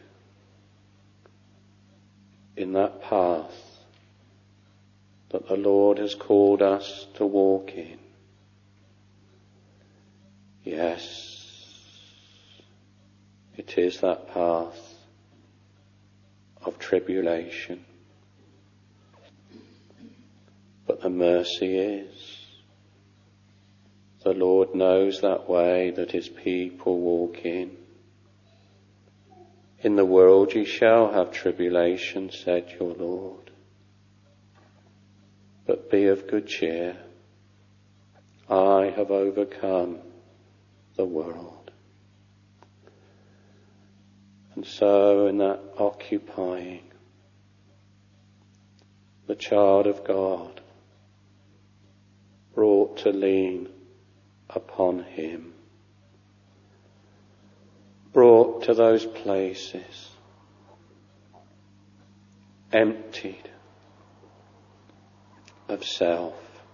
B: in that path that the Lord has called us to walk in. Yes, it is that path of tribulation. But the mercy is, the Lord knows that way that his people walk in. In the world ye shall have tribulation, said your Lord. But be of good cheer. I have overcome the world. And so in that occupying, the child of God brought to lean upon him, brought to those places, emptied of self,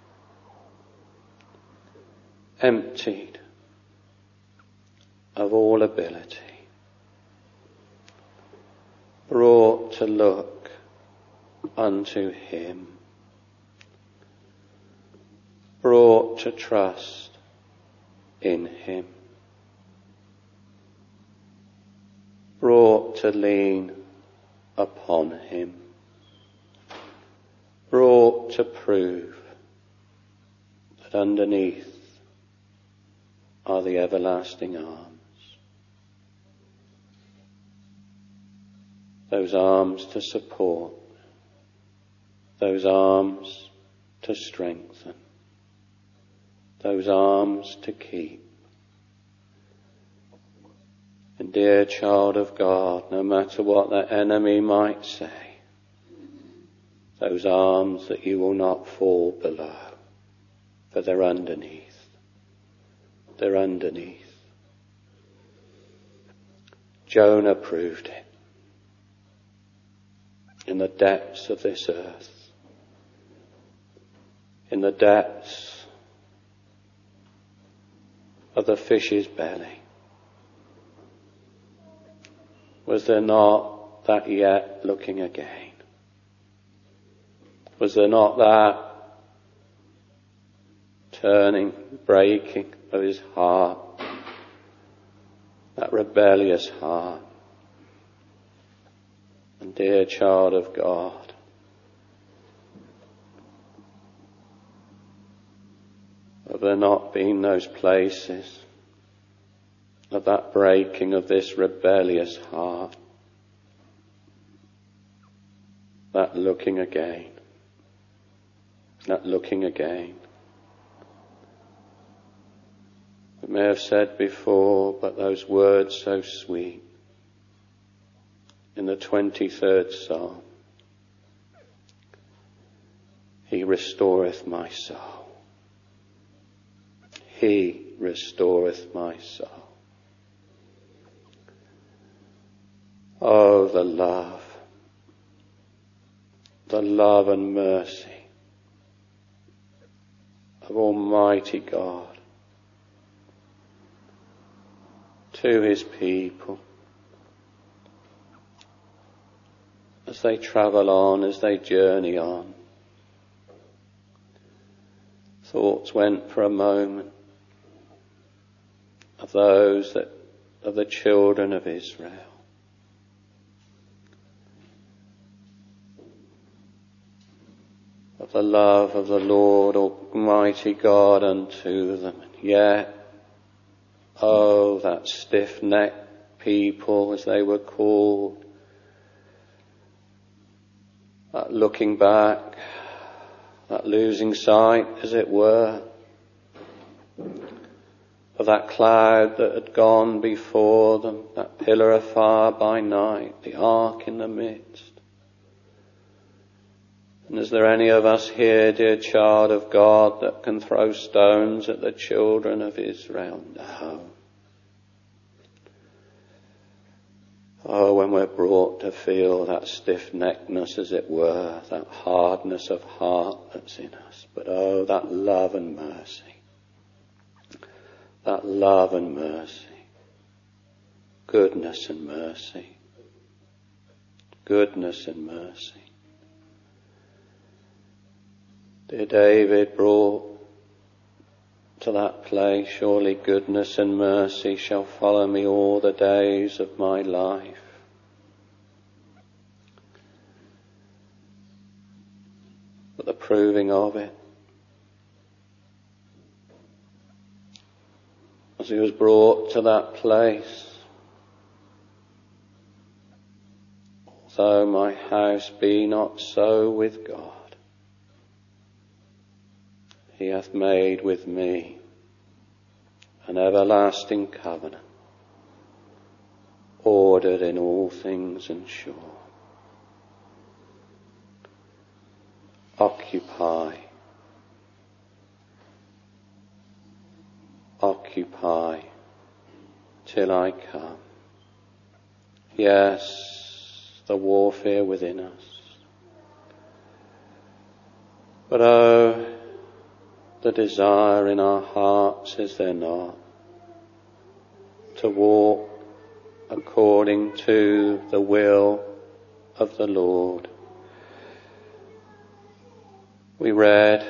B: emptied of all ability, brought to look unto him, brought to trust in him, brought to lean upon him, brought to prove that underneath are the everlasting arms. Those arms to support, those arms to strengthen, those arms to keep. And dear child of God, no matter what the enemy might say, those arms that you will not fall below, for they're underneath. They're underneath. Jonah proved it. In the depths of this earth, in the depths of the fish's belly, was there not that yet looking again? Was there not that turning, breaking of his heart, that rebellious heart? And dear child of God, have there not been those places of that breaking of this rebellious heart, that looking again, that looking again? I may have said before, but those words so sweet in the twenty-third Psalm, He restoreth my soul. He restoreth my soul. Oh, the love, the love and mercy of Almighty God to his people as they travel on, as they journey on. Thoughts went for a moment of those that, of the children of Israel. Of the love of the Lord Almighty God unto them. And yet, oh, that stiff-necked people, as they were called, that looking back, that losing sight, as it were, of that cloud that had gone before them, that pillar of fire by night, the ark in the midst. And is there any of us here, dear child of God, that can throw stones at the children of Israel? No. Oh, when we're brought to feel that stiff-neckedness, as it were, that hardness of heart that's in us. But oh, that love and mercy. That love and mercy. goodness and mercy. Goodness and mercy. Dear David brought to that place, surely goodness and mercy shall follow me all the days of my life. But the proving of it, as he was brought to that place, although my house be not so with God, he hath made with me an everlasting covenant, ordered in all things and sure. Occupy, occupy till I come. Yes, the warfare within us. But oh, the desire in our hearts, is there not, to walk according to the will of the Lord. We read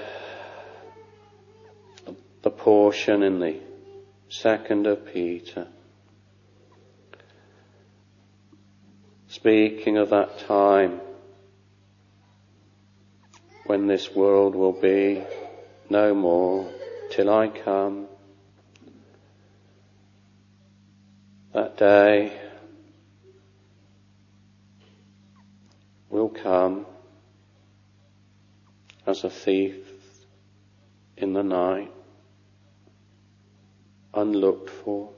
B: the portion in the second of Peter, speaking of that time when this world will be no more till I come. That day will come as a thief in the night, unlooked for.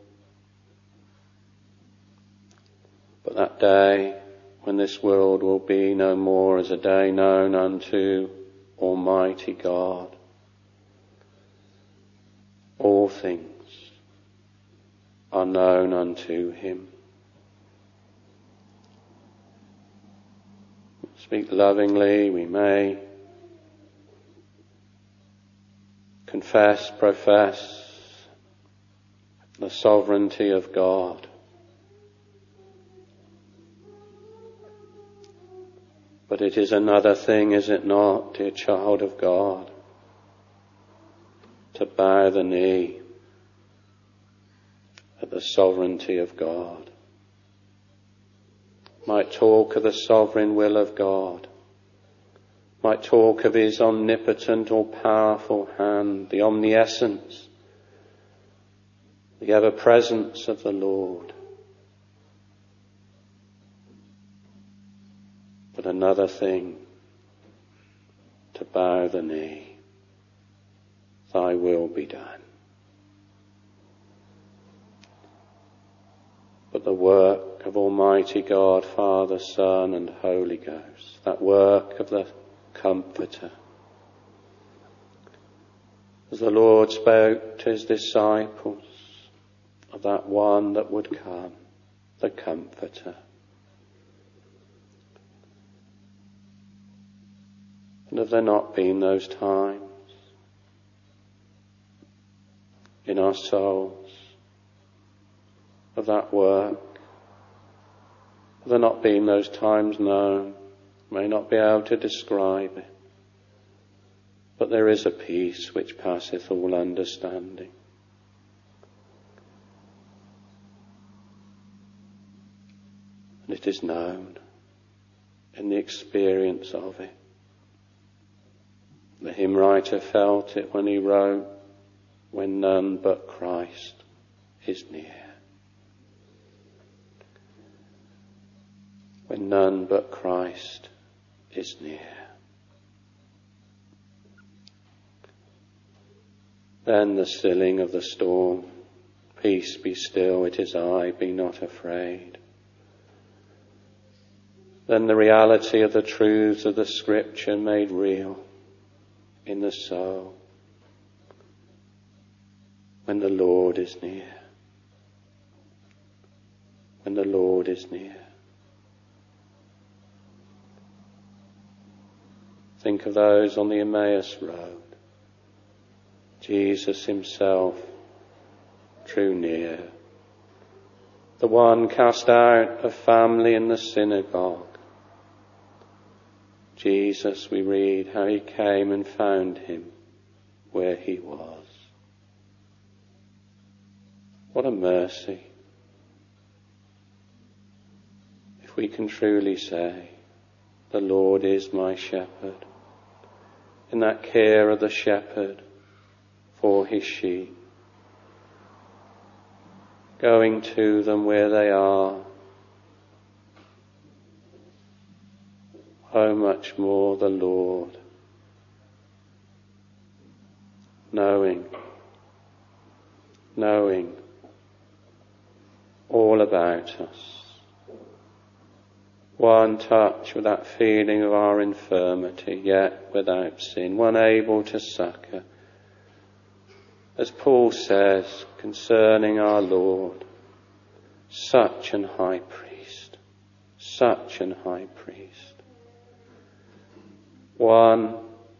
B: But that day when this world will be no more as a day known unto Almighty God. All things are known unto him. Speak lovingly, we may confess, profess the sovereignty of God. But it is another thing, is it not, dear child of God, to bow the knee at the sovereignty of God. Might talk of the sovereign will of God. Might talk of his omnipotent or powerful hand, the omniscience, the ever-presence of the Lord. But another thing, to bow the knee. Thy will be done. But the work of Almighty God, Father, Son, and Holy Ghost, that work of the Comforter, as the Lord spoke to his disciples of that one that would come, the Comforter. And have there not been those times in our souls of that work? Have there not been those times known? May not be able to describe it, but there is a peace which passeth all understanding. And it is known in the experience of it. The hymn writer felt it when he wrote, when none but Christ is near. When none but Christ is near. Then the stilling of the storm, peace be still, it is I, be not afraid. Then the reality of the truths of the Scripture made real in the soul. When the Lord is near. When the Lord is near. Think of those on the Emmaus Road. Jesus himself drew near the one cast out of family in the synagogue. Jesus, we read how he came and found him where he was. What a mercy. If we can truly say, the Lord is my shepherd, in that care of the shepherd for his sheep, going to them where they are, how much more the Lord, knowing, knowing all about us. One touch with that feeling of our infirmity, yet without sin, one able to succour. As Paul says concerning our Lord, such an high priest, such an high priest. One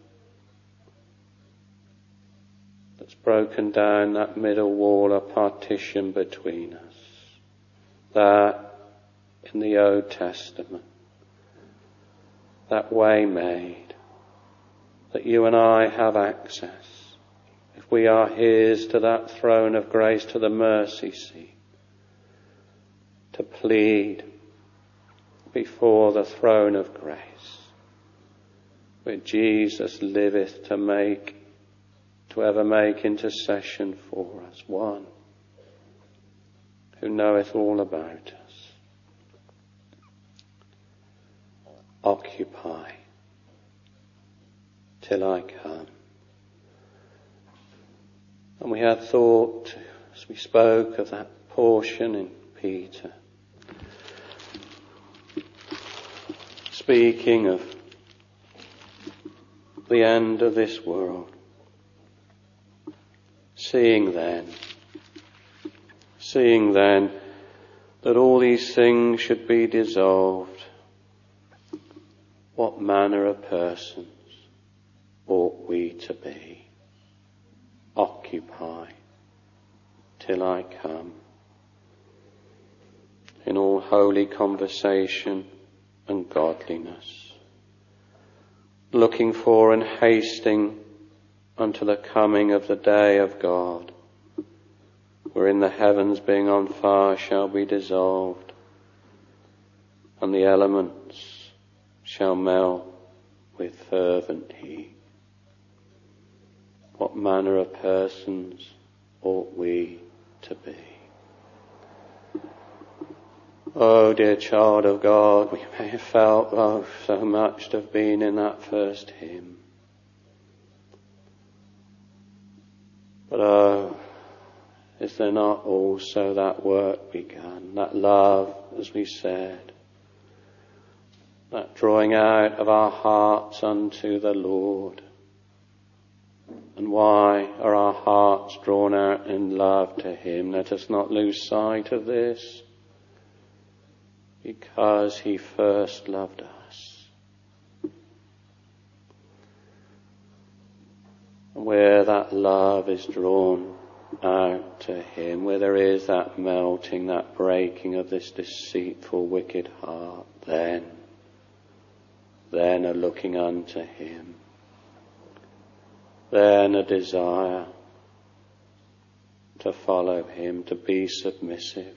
B: that's broken down that middle wall of partition between us. That in the Old Testament, that way made, that you and I have access, if we are his, to that throne of grace, to the mercy seat, to plead before the throne of grace, where Jesus liveth to make, to ever make intercession for us, one who knoweth all about us. Occupy till I come. And we had thought, as we spoke of that portion in Peter, speaking of the end of this world, seeing then, seeing then that all these things should be dissolved, what manner of persons ought we to be? Occupy till I come, in all holy conversation and godliness, looking for and hasting unto the coming of the day of God, wherein the heavens being on fire shall be dissolved, and the elements shall melt with fervent heat. What manner of persons ought we to be? Oh, dear child of God, we may have felt, oh, so much to have been in that first hymn. But oh, is there not also that work begun, that love, as we said, that drawing out of our hearts unto the Lord? And why are our hearts drawn out in love to him? Let us not lose sight of this. Because he first loved us. And where that love is drawn out to him, where there is that melting, that breaking of this deceitful, wicked heart, then Then a looking unto him, then a desire to follow him, to be submissive,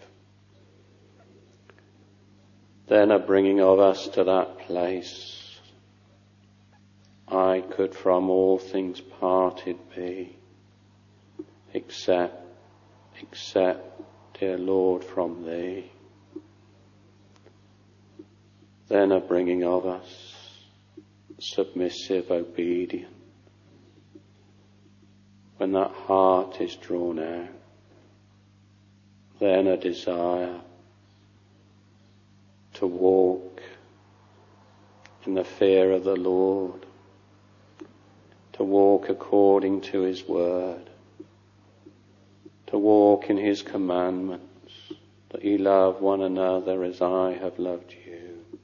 B: then a bringing of us to that place, I could from all things parted be, except, except, dear Lord, from thee. Then a bringing of us submissive, obedient, when that heart is drawn out, then a desire to walk in the fear of the Lord, to walk according to his word, to walk in his commandments, that ye love one another as I have loved you.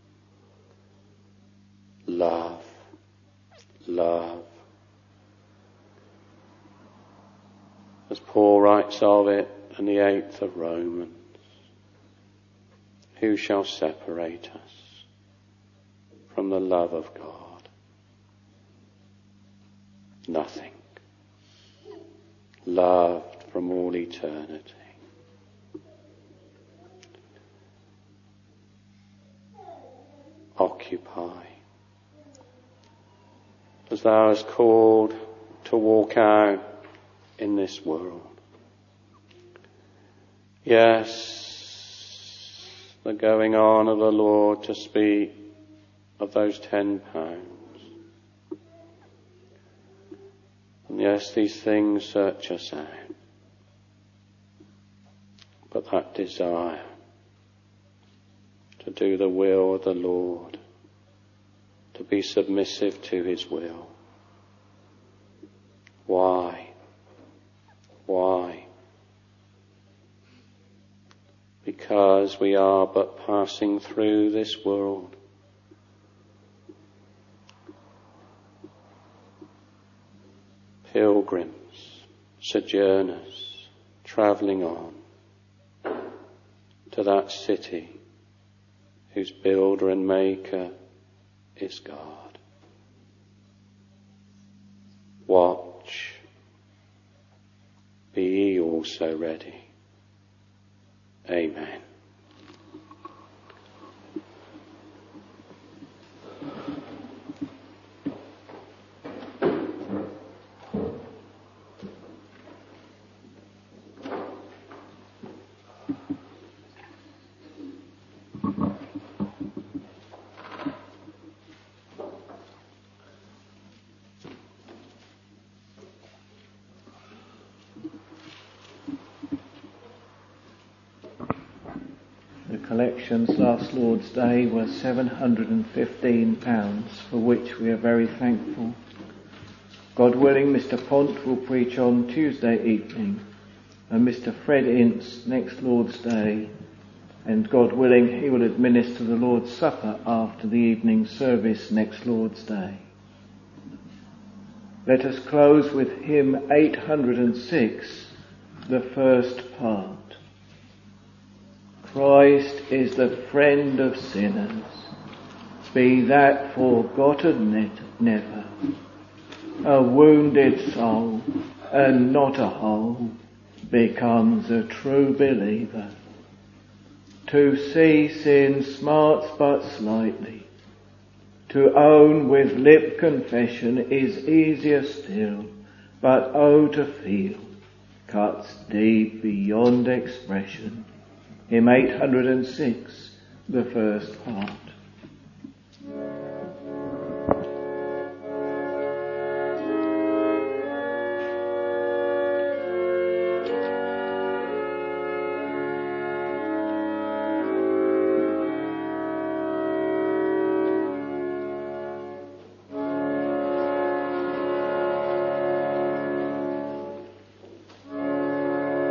B: Love, love. As Paul writes of it in the eighth of Romans, Who shall separate us from the love of God? Nothing. Loved from all eternity. Occupy. As thou hast called to walk out in this world. Yes, the going on of the Lord to speak of those ten pounds. And yes, these things search us out. But that desire to do the will of the Lord, to be submissive to his will. Why? Why? Because we are but passing through this world. Pilgrims, sojourners, travelling on to that city whose builder and maker is God. Watch, be ye also ready. Amen.
A: Collections last Lord's Day were seven hundred fifteen pounds, for which we are very thankful. God willing, Mister Pont will preach on Tuesday evening, and Mister Fred Ince next Lord's Day, and God willing, he will administer the Lord's Supper after the evening service next Lord's Day. Let us close with hymn eight hundred six, the first part. Christ is the friend of sinners, be that forgotten never. A wounded soul, and not a whole, becomes a true believer. To see sin smarts but slightly, to own with lip confession is easier still, but oh to feel cuts deep beyond expression. Hymn eight hundred six, the first part.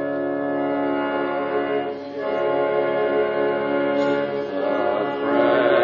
B: Friend.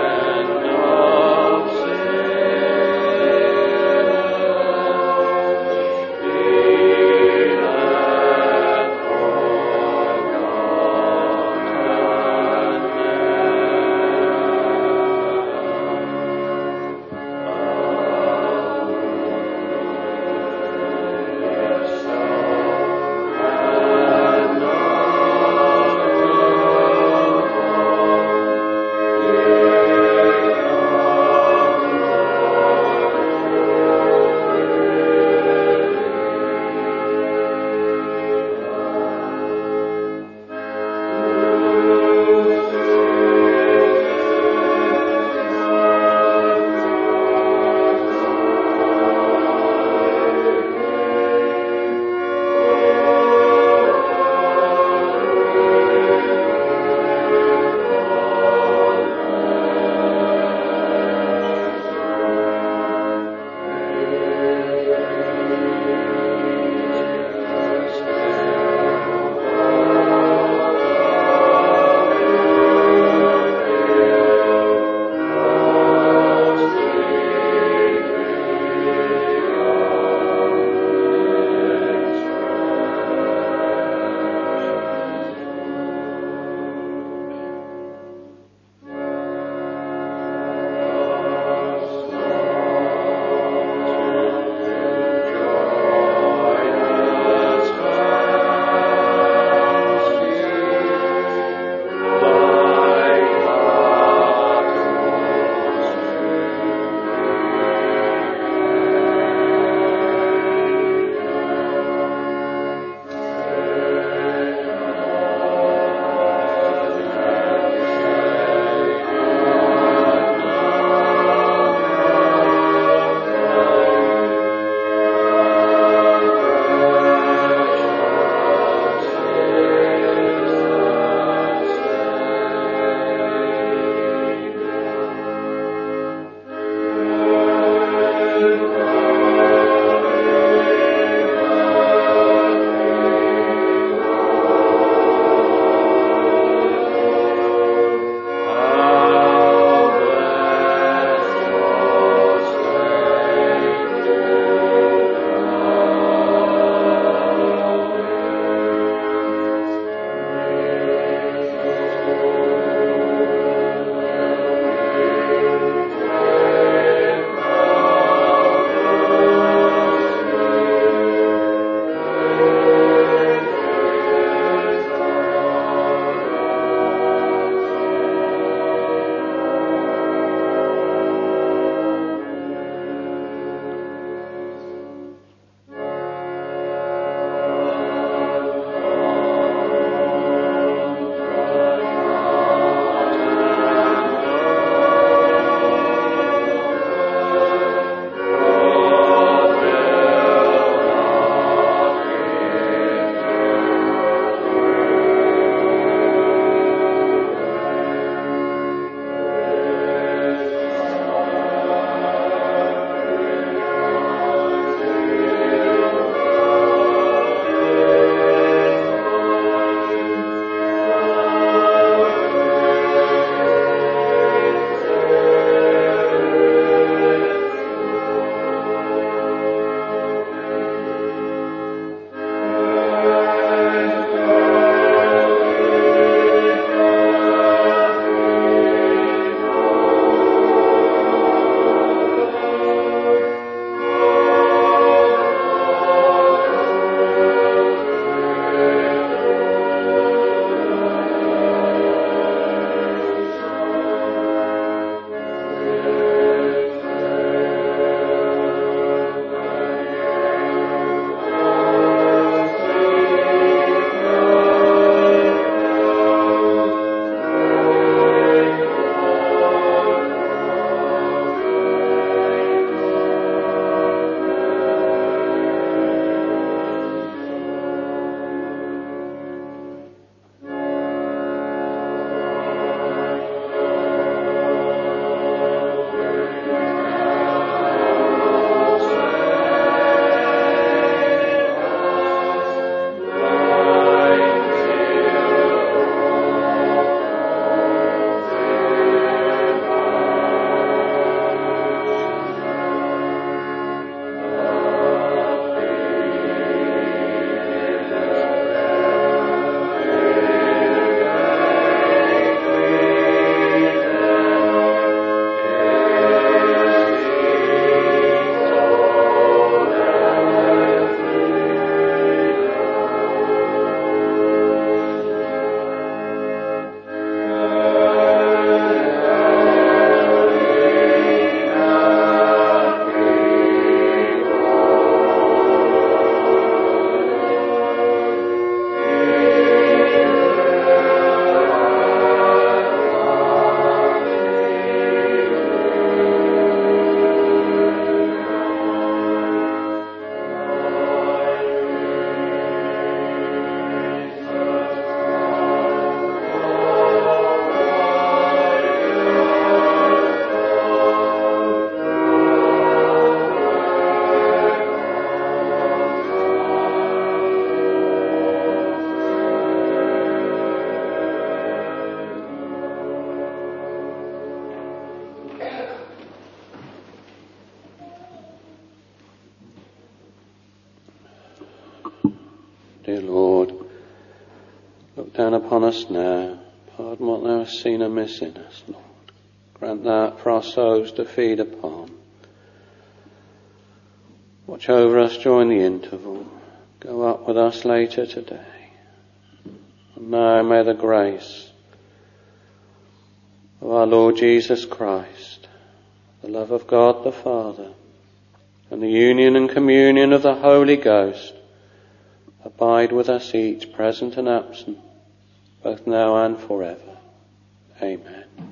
B: Look down upon us now. Pardon what thou hast seen amiss in us, Lord. Grant that for our souls to feed upon. Watch over us during the interval. Go up with us later today. And now may the grace of our Lord Jesus Christ, the love of God the Father, and the union and communion of the Holy Ghost abide with us each, present and absent, both now and forever. Amen.